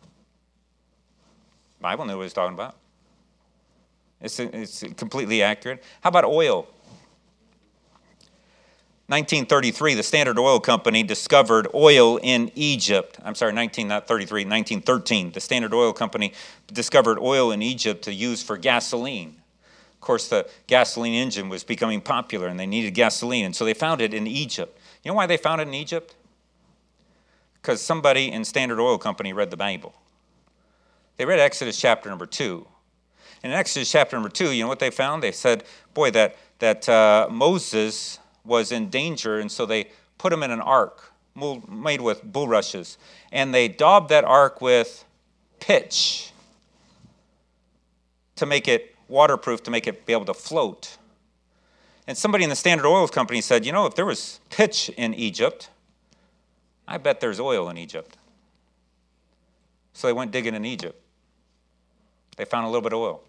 The Bible knew what it was talking about. It's, it's completely accurate. How about oil? nineteen thirty-three, the Standard Oil Company discovered oil in Egypt. I'm sorry, nineteen, not thirty-three, nineteen thirteen. The Standard Oil Company discovered oil in Egypt to use for gasoline. Of course, the gasoline engine was becoming popular, and they needed gasoline, and so they found it in Egypt. You know why they found it in Egypt? Because somebody in Standard Oil Company read the Bible. They read Exodus chapter number two. And in Exodus chapter number two, you know what they found? They said, boy, that, that uh, Moses was in danger, and so they put him in an ark made with bulrushes. And they daubed that ark with pitch to make it waterproof, to make it be able to float. And somebody in the Standard Oil Company said, you know, if there was pitch in Egypt, I bet there's oil in Egypt. So they went digging in Egypt. They found a little bit of oil.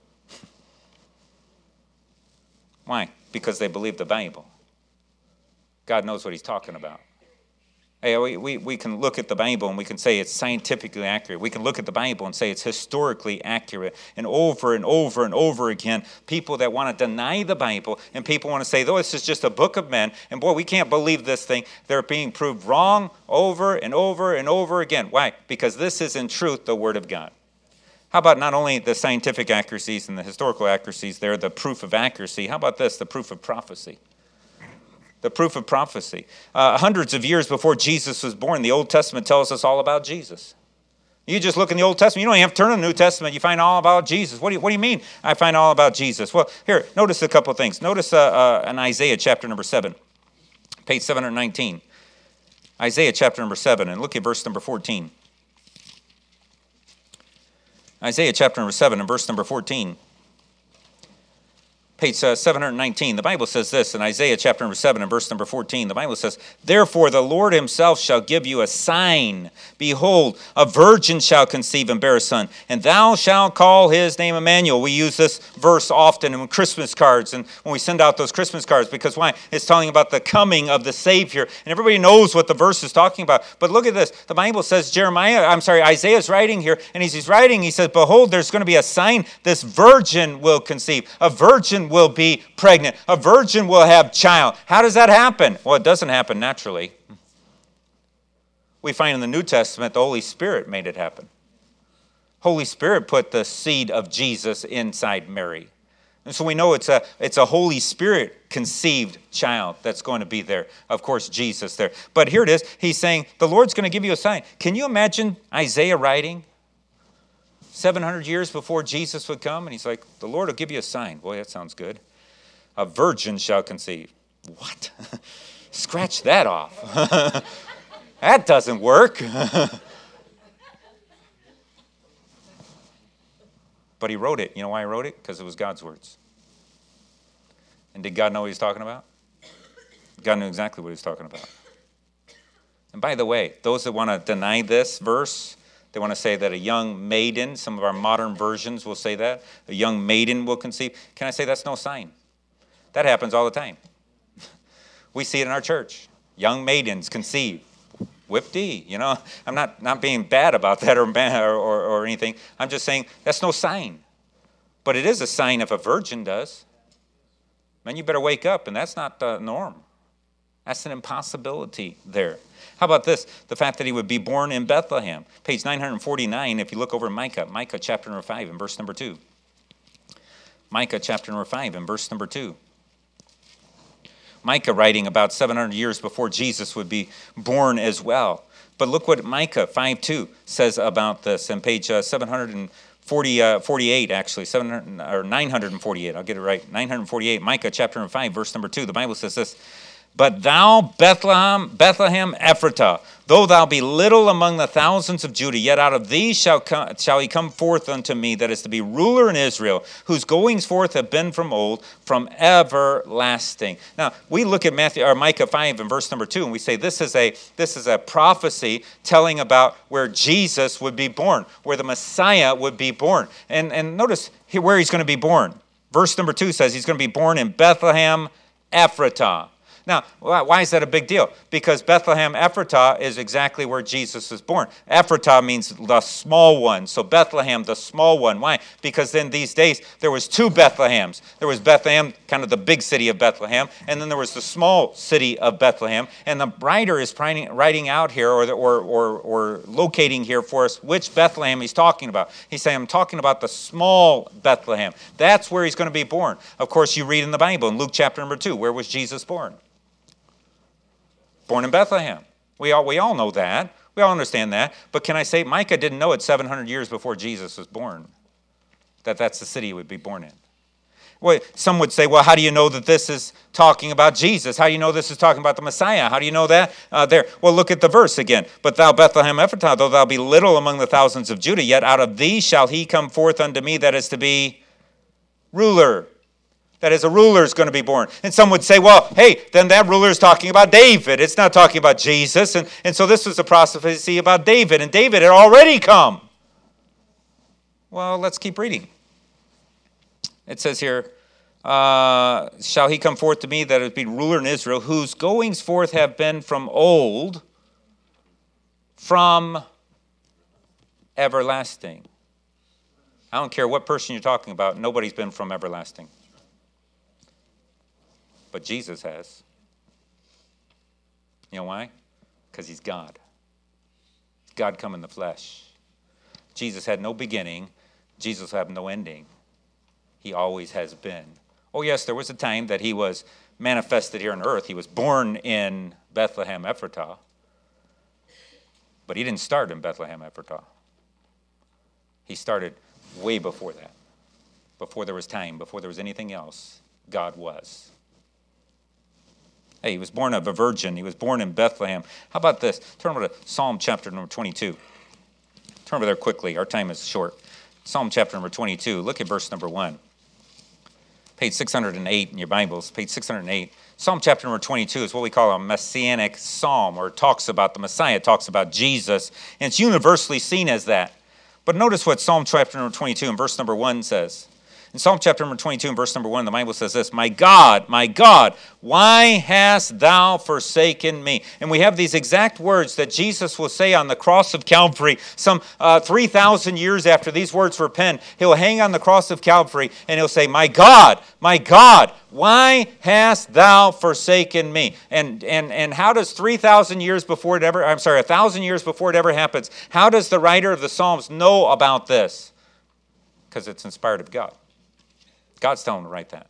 Why? Because they believed the Bible. God knows what he's talking about. Hey, we, we, we can look at the Bible and we can say it's scientifically accurate. We can look at the Bible and say it's historically accurate. And over and over and over again, people that want to deny the Bible and people want to say, oh, this is just a book of men. And boy, we can't believe this thing. They're being proved wrong over and over and over again. Why? Because this is in truth the Word of God. How about not only the scientific accuracies and the historical accuracies there, the proof of accuracy? How about this, the proof of prophecy? The proof of prophecy. Uh, hundreds of years before Jesus was born, the Old Testament tells us all about Jesus. You just look in the Old Testament. You don't even have to turn to the New Testament. You find all about Jesus. What do you, what do you mean I find all about Jesus? Well, here, notice a couple of things. Notice uh, uh, in Isaiah chapter number seven, page seven nineteen. Isaiah chapter number seven, and look at verse number fourteen. Isaiah chapter number seven and verse number fourteen. Page uh, seven nineteen, the Bible says this in Isaiah chapter number seven and verse number fourteen. The Bible says, therefore the Lord himself shall give you a sign. Behold, a virgin shall conceive and bear a son, and thou shalt call his name Emmanuel. We use this verse often in Christmas cards and when we send out those Christmas cards, because why? It's telling about the coming of the Savior. And everybody knows what the verse is talking about. But look at this. The Bible says Jeremiah, I'm sorry, Isaiah's writing here, and as he's writing, he says, behold, there's going to be a sign. This virgin will conceive. A virgin will be pregnant. A virgin will have child. How does that happen? Well, it doesn't happen naturally. We find in the New Testament the Holy Spirit made it happen. Holy Spirit put the seed of Jesus inside Mary. And so we know it's a it's a Holy Spirit conceived child that's going to be there. Of course, Jesus there. But here it is. He's saying, the Lord's going to give you a sign. Can you imagine Isaiah writing seven hundred years before Jesus would come? And he's like, the Lord will give you a sign. Boy, that sounds good. A virgin shall conceive. What? Scratch that off. That doesn't work. But he wrote it. You know why he wrote it? Because it was God's words. And did God know what he was talking about? God knew exactly what he was talking about. And by the way, those that want to deny this verse, they want to say that a young maiden, some of our modern versions will say that, a young maiden will conceive. Can I say that's no sign? That happens all the time. We see it in our church. Young maidens conceive. Whip-dee, you know. I'm not, not being bad about that or, or, or, or anything. I'm just saying that's no sign. But it is a sign if a virgin does. Man, you better wake up, and that's not the norm. That's an impossibility there. How about this? The fact that he would be born in Bethlehem. Page nine forty-nine, if you look over Micah, Micah chapter number five and verse number two. Micah chapter number five and verse number two. Micah writing about seven hundred years before Jesus would be born as well. But look what Micah five two says about this. On page uh, seven forty-eight, actually, seven hundred, or nine forty-eight, I'll get it right, nine forty-eight, Micah chapter five, verse number two, the Bible says this, but thou, Bethlehem, Bethlehem Ephratah, though thou be little among the thousands of Judah, yet out of thee shall, come, shall he come forth unto me, that is to be ruler in Israel, whose goings forth have been from old, from everlasting. Now, we look at Matthew or Micah five and verse number two, and we say this is a this is a prophecy telling about where Jesus would be born, where the Messiah would be born. And, and notice here where he's going to be born. Verse number two says he's going to be born in Bethlehem Ephratah. Now, why is that a big deal? Because Bethlehem Ephratah is exactly where Jesus was born. Ephratah means the small one. So Bethlehem, the small one. Why? Because in these days, there was two Bethlehems. There was Bethlehem, kind of the big city of Bethlehem, and then there was the small city of Bethlehem. And the writer is writing out here, or, or, or, or locating here for us, which Bethlehem he's talking about. He's saying, I'm talking about the small Bethlehem. That's where he's going to be born. Of course, you read in the Bible, in Luke chapter number two, where was Jesus born? Born in Bethlehem. We all, we all know that. We all understand that. But can I say, Micah didn't know it seven hundred years before Jesus was born, that that's the city he would be born in. Well, some would say, well, how do you know that this is talking about Jesus? How do you know this is talking about the Messiah? How do you know that uh, there? Well, look at the verse again. But thou, Bethlehem Ephratah, though thou be little among the thousands of Judah, yet out of thee shall he come forth unto me that is to be ruler. That is, a ruler is going to be born. And some would say, well, hey, then that ruler is talking about David. It's not talking about Jesus. And, and so this was a prophecy about David. And David had already come. Well, let's keep reading. It says here, uh, shall he come forth to me that it be ruler in Israel, whose goings forth have been from old, from everlasting. I don't care what person you're talking about. Nobody's been from everlasting. But Jesus has. You know why? Because he's God. God come in the flesh. Jesus had no beginning. Jesus had no ending. He always has been. Oh, yes, there was a time that he was manifested here on earth. He was born in Bethlehem Ephratah. But he didn't start in Bethlehem Ephratah. He started way before that. Before there was time, before there was anything else, God was. Hey, he was born of a virgin. He was born in Bethlehem. How about this? Turn over to Psalm chapter number twenty-two. Turn over there quickly. Our time is short. Psalm chapter number twenty-two. Look at verse number one. page six hundred eight in your Bibles, page six hundred eight. Psalm chapter number twenty-two is what we call a messianic psalm, or it talks about the Messiah, it talks about Jesus, and it's universally seen as that. But notice what Psalm chapter number twenty-two and verse number one says. In Psalm chapter number twenty-two and verse number one, the Bible says this, "My God, my God, why hast thou forsaken me?" And we have these exact words that Jesus will say on the cross of Calvary, some uh, three thousand years after these words were penned. He'll hang on the cross of Calvary and he'll say, "My God, my God, why hast thou forsaken me?" And and and how does three thousand years before it ever, I'm sorry, a thousand years before it ever happens, how does the writer of the Psalms know about this? Because it's inspired of God. God's telling him to write that.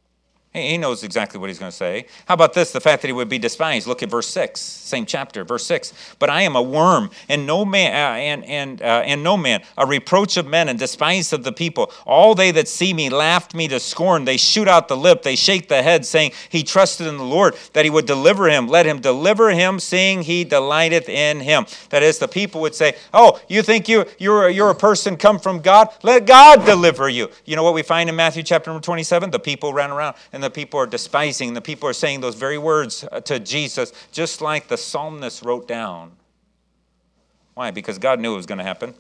He knows exactly what he's going to say. How about this, the fact that he would be despised? Look at verse six, same chapter, verse six. "But I am a worm, and no man, uh, and and uh, and no man, a reproach of men, and despised of the people. All they that see me laughed me to scorn. They shoot out the lip, they shake the head, saying, He trusted in the Lord, that he would deliver him. Let him deliver him, seeing he delighteth in him." That is, the people would say, "Oh, you think you you're you're a person come from God? Let God deliver you." You know what we find in Matthew chapter number twenty-seven? The people ran around. And the people are despising, the people are saying those very words to Jesus, just like the psalmist wrote down. Why? Because God knew it was going to happen.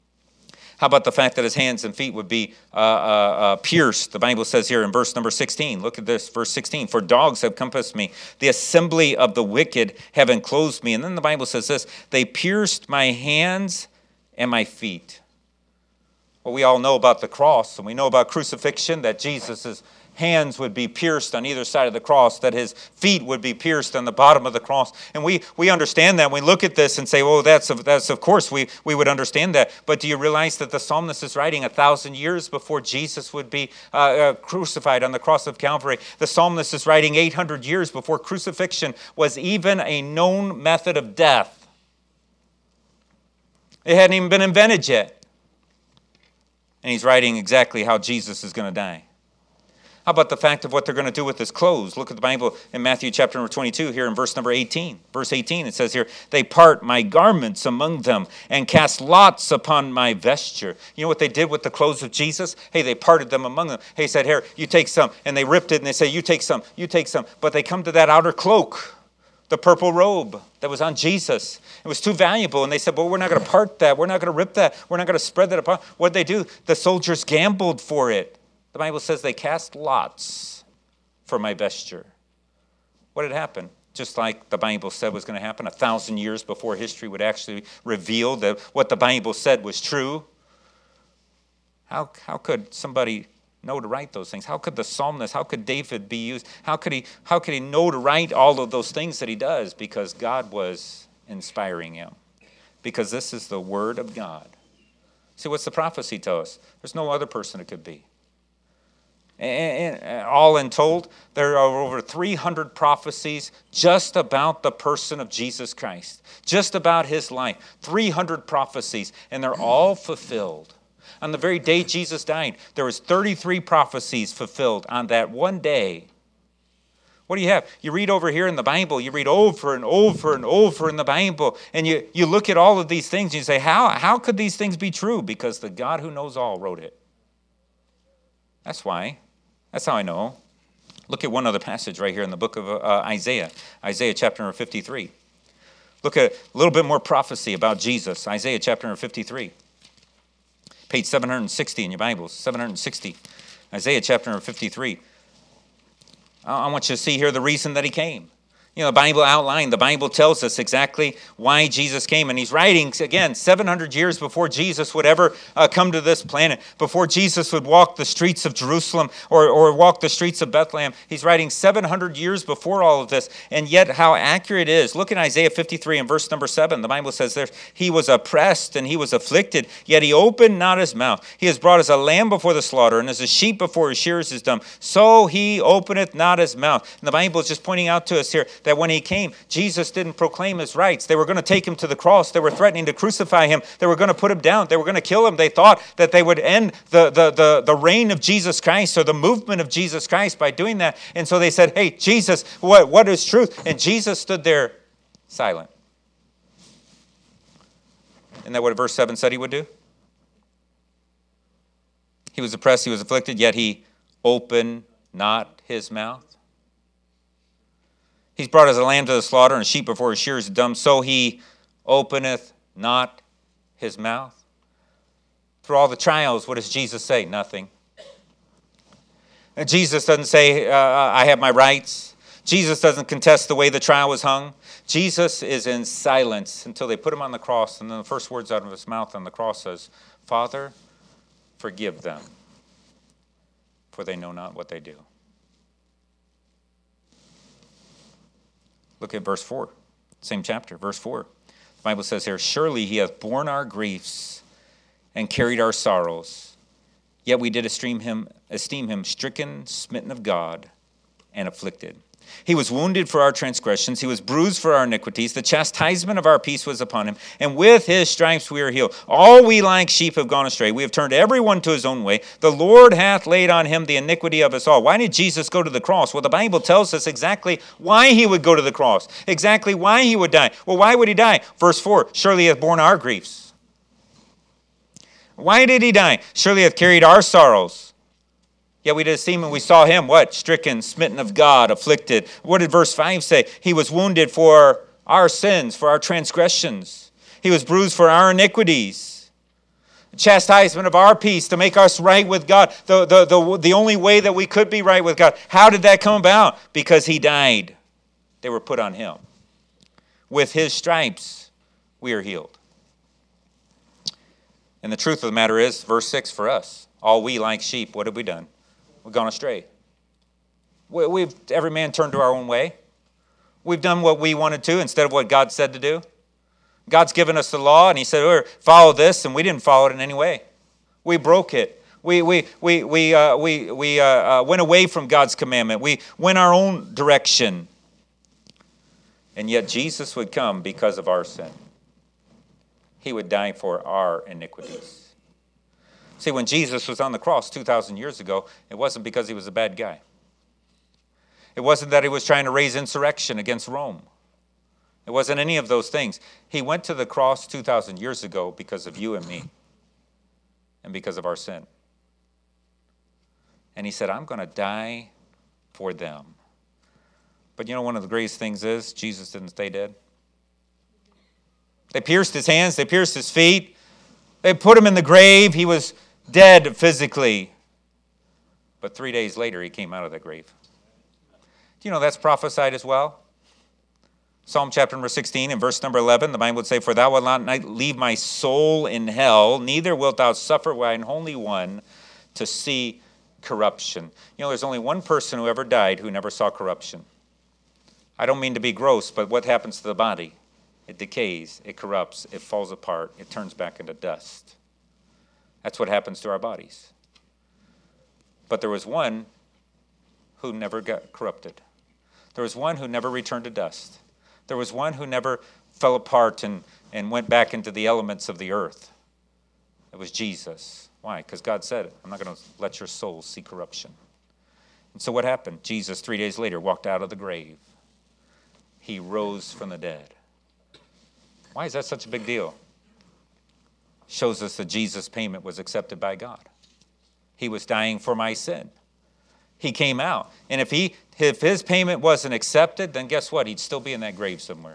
How about the fact that his hands and feet would be uh, uh, uh, pierced? The Bible says here in verse number sixteen, look at this, verse sixteen, "For dogs have compassed me, the assembly of the wicked have enclosed me." And then the Bible says this, "They pierced my hands and my feet." Well, we all know about the cross, and we know about crucifixion, that Jesus' hands would be pierced on either side of the cross, that his feet would be pierced on the bottom of the cross. And we we understand that. We look at this and say, well, that's, that's of course, we, we would understand that. But do you realize that the psalmist is writing a thousand years before Jesus would be uh, uh, crucified on the cross of Calvary? The psalmist is writing eight hundred years before crucifixion was even a known method of death. It hadn't even been invented yet. And he's writing exactly how Jesus is going to die. How about the fact of what they're going to do with his clothes? Look at the Bible in Matthew chapter number twenty-two here in verse number eighteen. Verse eighteen, it says here, "They part my garments among them and cast lots upon my vesture." You know what they did with the clothes of Jesus? Hey, they parted them among them. Hey, he said, "Here, you take some." And they ripped it and they say, "You take some, you take some." But they come to that outer cloak, the purple robe that was on Jesus. It was too valuable. And they said, well, we're not going to part that. We're not going to rip that. We're not going to spread that apart. What did they do? The soldiers gambled for it. The Bible says they cast lots for my vesture. What had happened? Just like the Bible said was going to happen a thousand years before history would actually reveal that what the Bible said was true. How, how could somebody know to write those things? How could the psalmist, how could David be used? How could he, how could he know to write all of those things that he does? Because God was inspiring him. Because this is the word of God. See, what's the prophecy tell us? There's no other person it could be. And, and all in told, there are over three hundred prophecies just about the person of Jesus Christ, just about his life. three hundred prophecies, and they're all fulfilled. On the very day Jesus died, there was thirty-three prophecies fulfilled on that one day. What do you have? You read over here in the Bible, you read over and over and over in the Bible, and you, you look at all of these things and you say, how, how could these things be true? Because the God who knows all wrote it. That's why. That's how I know. Look at one other passage right here in the book of uh, Isaiah. Isaiah chapter number fifty-three. Look at a little bit more prophecy about Jesus. Isaiah chapter number fifty-three. Page seven hundred sixty in your Bibles. seven hundred sixty. Isaiah chapter number fifty-three. I want you to see here the reason that he came. You know, the Bible outlined, the Bible tells us exactly why Jesus came. And he's writing, again, seven hundred years before Jesus would ever uh, come to this planet, before Jesus would walk the streets of Jerusalem or, or walk the streets of Bethlehem. He's writing seven hundred years before all of this. And yet how accurate it is. Look at Isaiah fifty-three and verse number seven. The Bible says there, he was oppressed and he was afflicted, yet he opened not his mouth. He is brought as a lamb before the slaughter, and as a sheep before his shearers is dumb. So he openeth not his mouth. And the Bible is just pointing out to us here that when he came, Jesus didn't proclaim his rights. They were going to take him to the cross. They were threatening to crucify him. They were going to put him down. They were going to kill him. They thought that they would end the, the, the, the reign of Jesus Christ or the movement of Jesus Christ by doing that. And so they said, hey, Jesus, what, what is truth? And Jesus stood there silent. Isn't that what verse seven said he would do? He was oppressed, he was afflicted, yet he opened not his mouth? He's brought as a lamb to the slaughter, and a sheep before his shearers is dumb, so he openeth not his mouth. Through all the trials, what does Jesus say? Nothing. And Jesus doesn't say, uh, I have my rights. Jesus doesn't contest the way the trial was hung. Jesus is in silence until they put him on the cross, and then the first words out of his mouth on the cross says, Father, forgive them, for they know not what they do. Look at verse four, same chapter, verse four. The Bible says here, surely he hath borne our griefs and carried our sorrows. Yet we did esteem him, esteem him stricken, smitten of God, and afflicted. He was wounded for our transgressions. He was bruised for our iniquities. The chastisement of our peace was upon him. And with his stripes we are healed. All we like sheep have gone astray. We have turned everyone to his own way. The Lord hath laid on him the iniquity of us all. Why did Jesus go to the cross? Well, the Bible tells us exactly why he would go to the cross. Exactly why he would die. Well, why would he die? Verse four, surely he hath borne our griefs. Why did he die? Surely he hath carried our sorrows. Yet we did esteem him, we saw him, what? Stricken, smitten of God, afflicted. What did verse five say? He was wounded for our sins, for our transgressions. He was bruised for our iniquities. The chastisement of our peace to make us right with God. The, the, the, the only way that we could be right with God. How did that come about? Because he died. They were put on him. With his stripes, we are healed. And the truth of the matter is, verse six for us, all we like sheep, what have we done? We've gone astray. We've, every man turned to our own way. We've done what we wanted to instead of what God said to do. God's given us the law, and he said, follow this, and we didn't follow it in any way. We broke it. We, we, we, we, uh, we, we uh, uh, went away from God's commandment. We went our own direction. And yet Jesus would come because of our sin. He would die for our iniquities. See, when Jesus was on the cross two thousand years ago, it wasn't because he was a bad guy. It wasn't that he was trying to raise insurrection against Rome. It wasn't any of those things. He went to the cross two thousand years ago because of you and me and because of our sin. And he said, I'm going to die for them. But you know, one of the greatest things is Jesus didn't stay dead. They pierced his hands. They pierced his feet. They put him in the grave. He was dead physically. But three days later, he came out of the grave. Do you know that's prophesied as well? Psalm chapter number sixteen and verse number eleven, the Bible would say, for thou wilt not leave my soul in hell, neither wilt thou suffer thine Holy One to see corruption. You know, there's only one person who ever died who never saw corruption. I don't mean to be gross, but what happens to the body? It decays, it corrupts, it falls apart, it turns back into dust. That's what happens to our bodies. But there was one who never got corrupted. There was one who never returned to dust. There was one who never fell apart and, and went back into the elements of the earth. It was Jesus. Why? Because God said, I'm not going to let your soul see corruption. And so what happened? Jesus, three days later, walked out of the grave. He rose from the dead. Why is that such a big deal? Shows us that Jesus' payment was accepted by God. He was dying for my sin. He came out. And if he, if his payment wasn't accepted, then guess what? He'd still be in that grave somewhere.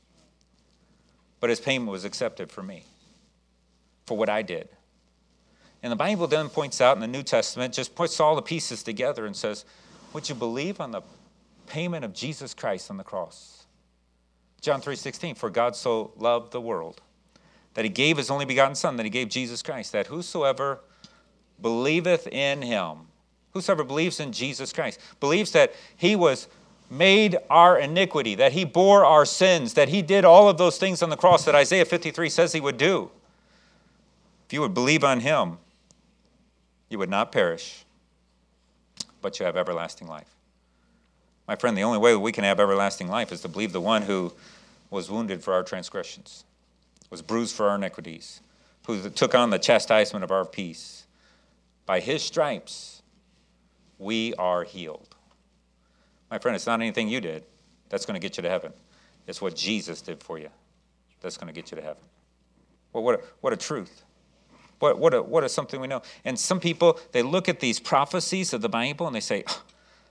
But his payment was accepted for me, for what I did. And the Bible then points out in the New Testament, just puts all the pieces together and says, would you believe on the payment of Jesus Christ on the cross? John three sixteen, for God so loved the world, that he gave his only begotten Son, that he gave Jesus Christ, that whosoever believeth in him, whosoever believes in Jesus Christ, believes that he was made our iniquity, that he bore our sins, that he did all of those things on the cross that Isaiah fifty-three says he would do. If you would believe on him, you would not perish, but you have everlasting life. My friend, the only way we can have everlasting life is to believe the one who was wounded for our transgressions, was bruised for our iniquities, who took on the chastisement of our peace. By his stripes, we are healed. My friend, it's not anything you did that's going to get you to heaven. It's what Jesus did for you that's going to get you to heaven. Well, what a, what a truth. What, what, a, what is something we know? And some people, they look at these prophecies of the Bible and they say, oh,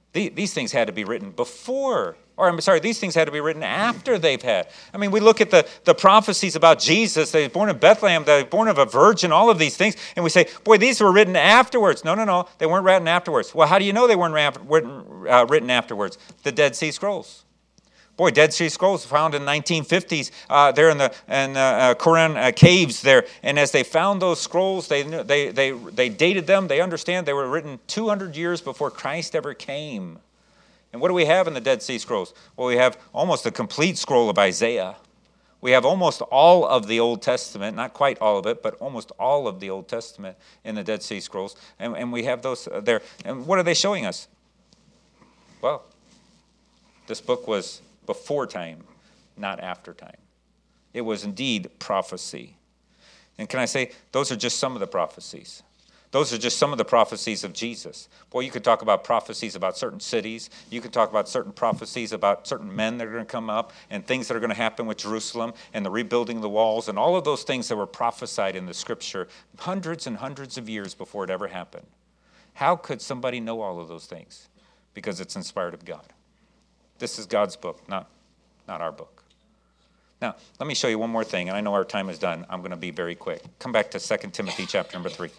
The, these things had to be written before, or I'm sorry, these things had to be written after they've had. I mean, we look at the, the prophecies about Jesus, that he was born in Bethlehem, that he was born of a virgin, all of these things, and we say, boy, these were written afterwards. No, no, no, they weren't written afterwards. Well, how do you know they weren't written, uh, written afterwards? The Dead Sea Scrolls. Boy, Dead Sea Scrolls found in nineteen fifties uh, there in the in, uh, uh, Qumran uh, caves there. And as they found those scrolls, they, they, they, they dated them. They understand they were written two hundred years before Christ ever came. And what do we have in the Dead Sea Scrolls? Well, we have almost a complete scroll of Isaiah. We have almost all of the Old Testament, not quite all of it, but almost all of the Old Testament in the Dead Sea Scrolls. And, and we have those there. And what are they showing us? Well, this book was before time, not after time. It was indeed prophecy. And can I say, those are just some of the prophecies. Those are just some of the prophecies of Jesus. Boy, you could talk about prophecies about certain cities. You could talk about certain prophecies about certain men that are going to come up and things that are going to happen with Jerusalem and the rebuilding of the walls and all of those things that were prophesied in the Scripture hundreds and hundreds of years before it ever happened. How could somebody know all of those things? Because it's inspired of God. This is God's book, not, not our book. Now, let me show you one more thing, and I know our time is done. I'm going to be very quick. Come back to Second Timothy chapter number three.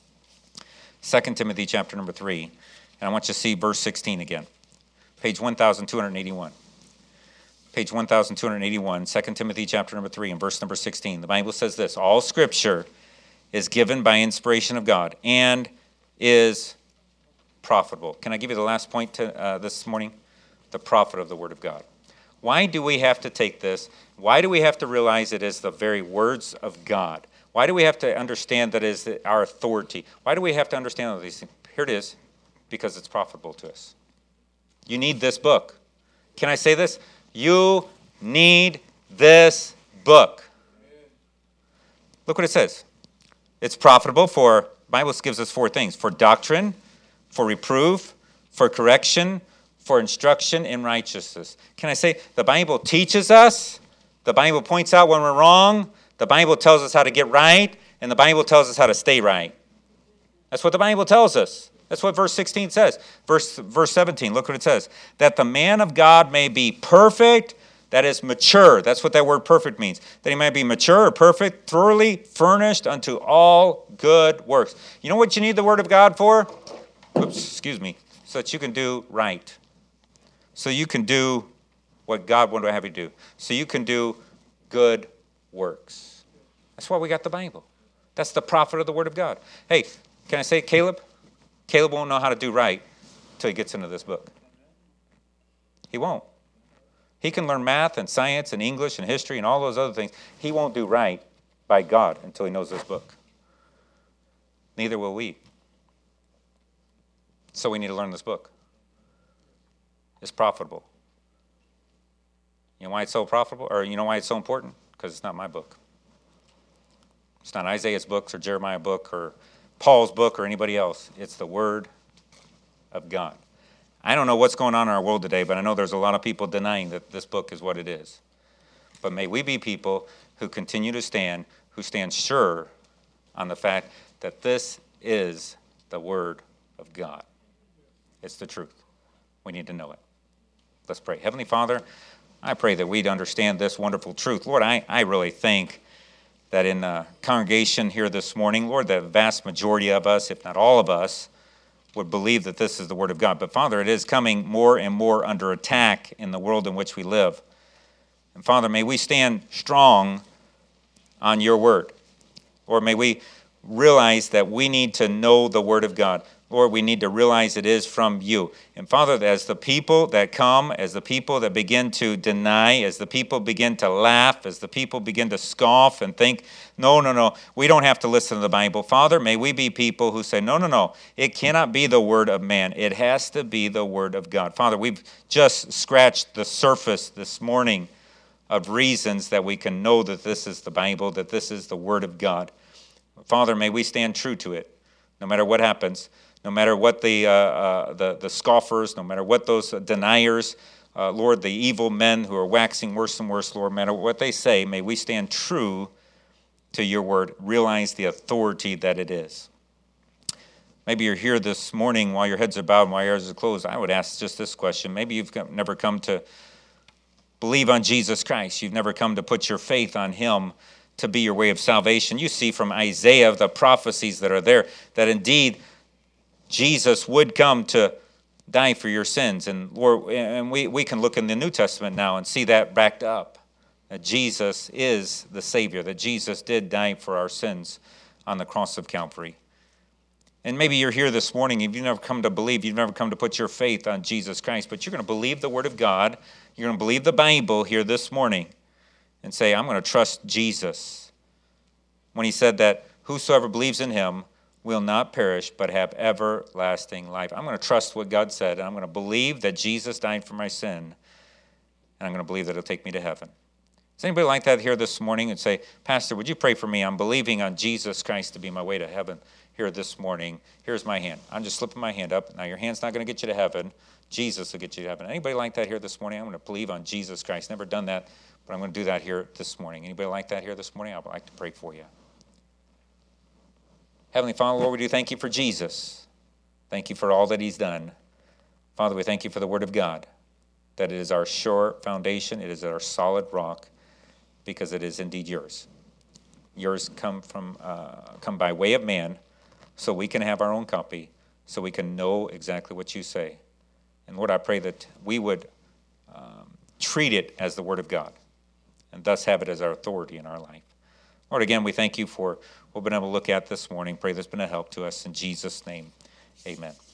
Second Timothy chapter number three, and I want you to see verse sixteen again. Page one thousand two hundred eighty-one. Page one thousand two hundred eighty-one, Second Timothy chapter number three, and verse number sixteen. The Bible says this: all Scripture is given by inspiration of God and is profitable. Can I give you the last point to, uh, this morning? The profit of the Word of God. Why do we have to take this? Why do we have to realize it is the very words of God? Why do we have to understand that it is our authority? Why do we have to understand all these things? Here it is, because it's profitable to us. You need this book. Can I say this? You need this book. Look what it says. It's profitable for, the Bible gives us four things: for doctrine, for reproof, for correction, for instruction in righteousness. Can I say, the Bible teaches us, the Bible points out when we're wrong, the Bible tells us how to get right, and the Bible tells us how to stay right. That's what the Bible tells us. That's what verse sixteen says. Verse, verse seventeen, look what it says. That the man of God may be perfect, that is mature. That's what that word perfect means. That he may be mature or perfect, thoroughly furnished unto all good works. You know what you need the Word of God for? Oops, excuse me. So that you can do right. So you can do what God would have you do. So you can do good works. That's why we got the Bible. That's the profit of the Word of God. Hey, can I say Caleb? Caleb won't know how to do right until he gets into this book. He won't. He can learn math and science and English and history and all those other things. He won't do right by God until he knows this book. Neither will we. So we need to learn this book. It's profitable. You know why it's so profitable? Or you know why it's so important? Because it's not my book. It's not Isaiah's books or Jeremiah's book or Paul's book or anybody else. It's the Word of God. I don't know what's going on in our world today, but I know there's a lot of people denying that this book is what it is. But may we be people who continue to stand, who stand sure on the fact that this is the Word of God. It's the truth. We need to know it. Let's pray. Heavenly Father, I pray that we'd understand this wonderful truth. Lord, I, I really think that in the congregation here this morning, Lord, the vast majority of us, if not all of us, would believe that this is the Word of God. But Father, it is coming more and more under attack in the world in which we live. And Father, may we stand strong on your Word. Or may we realize that we need to know the Word of God. Lord, we need to realize it is from you. And Father, as the people that come, as the people that begin to deny, as the people begin to laugh, as the people begin to scoff and think, no, no, no, we don't have to listen to the Bible. Father, may we be people who say, no, no, no, it cannot be the word of man. It has to be the word of God. Father, we've just scratched the surface this morning of reasons that we can know that this is the Bible, that this is the word of God. Father, may we stand true to it, no matter what happens. No matter what the, uh, uh, the the scoffers, no matter what those deniers, uh, Lord, the evil men who are waxing worse and worse, Lord, no matter what they say, may we stand true to your word, realize the authority that it is. Maybe you're here this morning while your heads are bowed and while your eyes are closed. I would ask just this question. Maybe you've never come to believe on Jesus Christ. You've never come to put your faith on him to be your way of salvation. You see from Isaiah, the prophecies that are there, that indeed Jesus would come to die for your sins. And, Lord, and we, we can look in the New Testament now and see that backed up, that Jesus is the Savior, that Jesus did die for our sins on the cross of Calvary. And maybe you're here this morning, and you've never come to believe, you've never come to put your faith on Jesus Christ, but you're going to believe the Word of God, you're going to believe the Bible here this morning, and say, I'm going to trust Jesus. When he said that whosoever believes in him will not perish, but have everlasting life. I'm going to trust what God said, and I'm going to believe that Jesus died for my sin, and I'm going to believe that it'll take me to heaven. Is anybody like that here this morning and say, Pastor, would you pray for me? I'm believing on Jesus Christ to be my way to heaven here this morning. Here's my hand. I'm just slipping my hand up. Now, your hand's not going to get you to heaven. Jesus will get you to heaven. Anybody like that here this morning? I'm going to believe on Jesus Christ. Never done that, but I'm going to do that here this morning. Anybody like that here this morning? I would like to pray for you. Heavenly Father, Lord, we do thank you for Jesus. Thank you for all that he's done. Father, we thank you for the Word of God, that it is our sure foundation, it is our solid rock, because it is indeed yours. Yours come from uh, come by way of man, so we can have our own copy, so we can know exactly what you say. And Lord, I pray that we would um, treat it as the Word of God, and thus have it as our authority in our life. Lord, again, we thank you for what we've been able to look at this morning. Pray that's been a help to us. In Jesus' name, amen.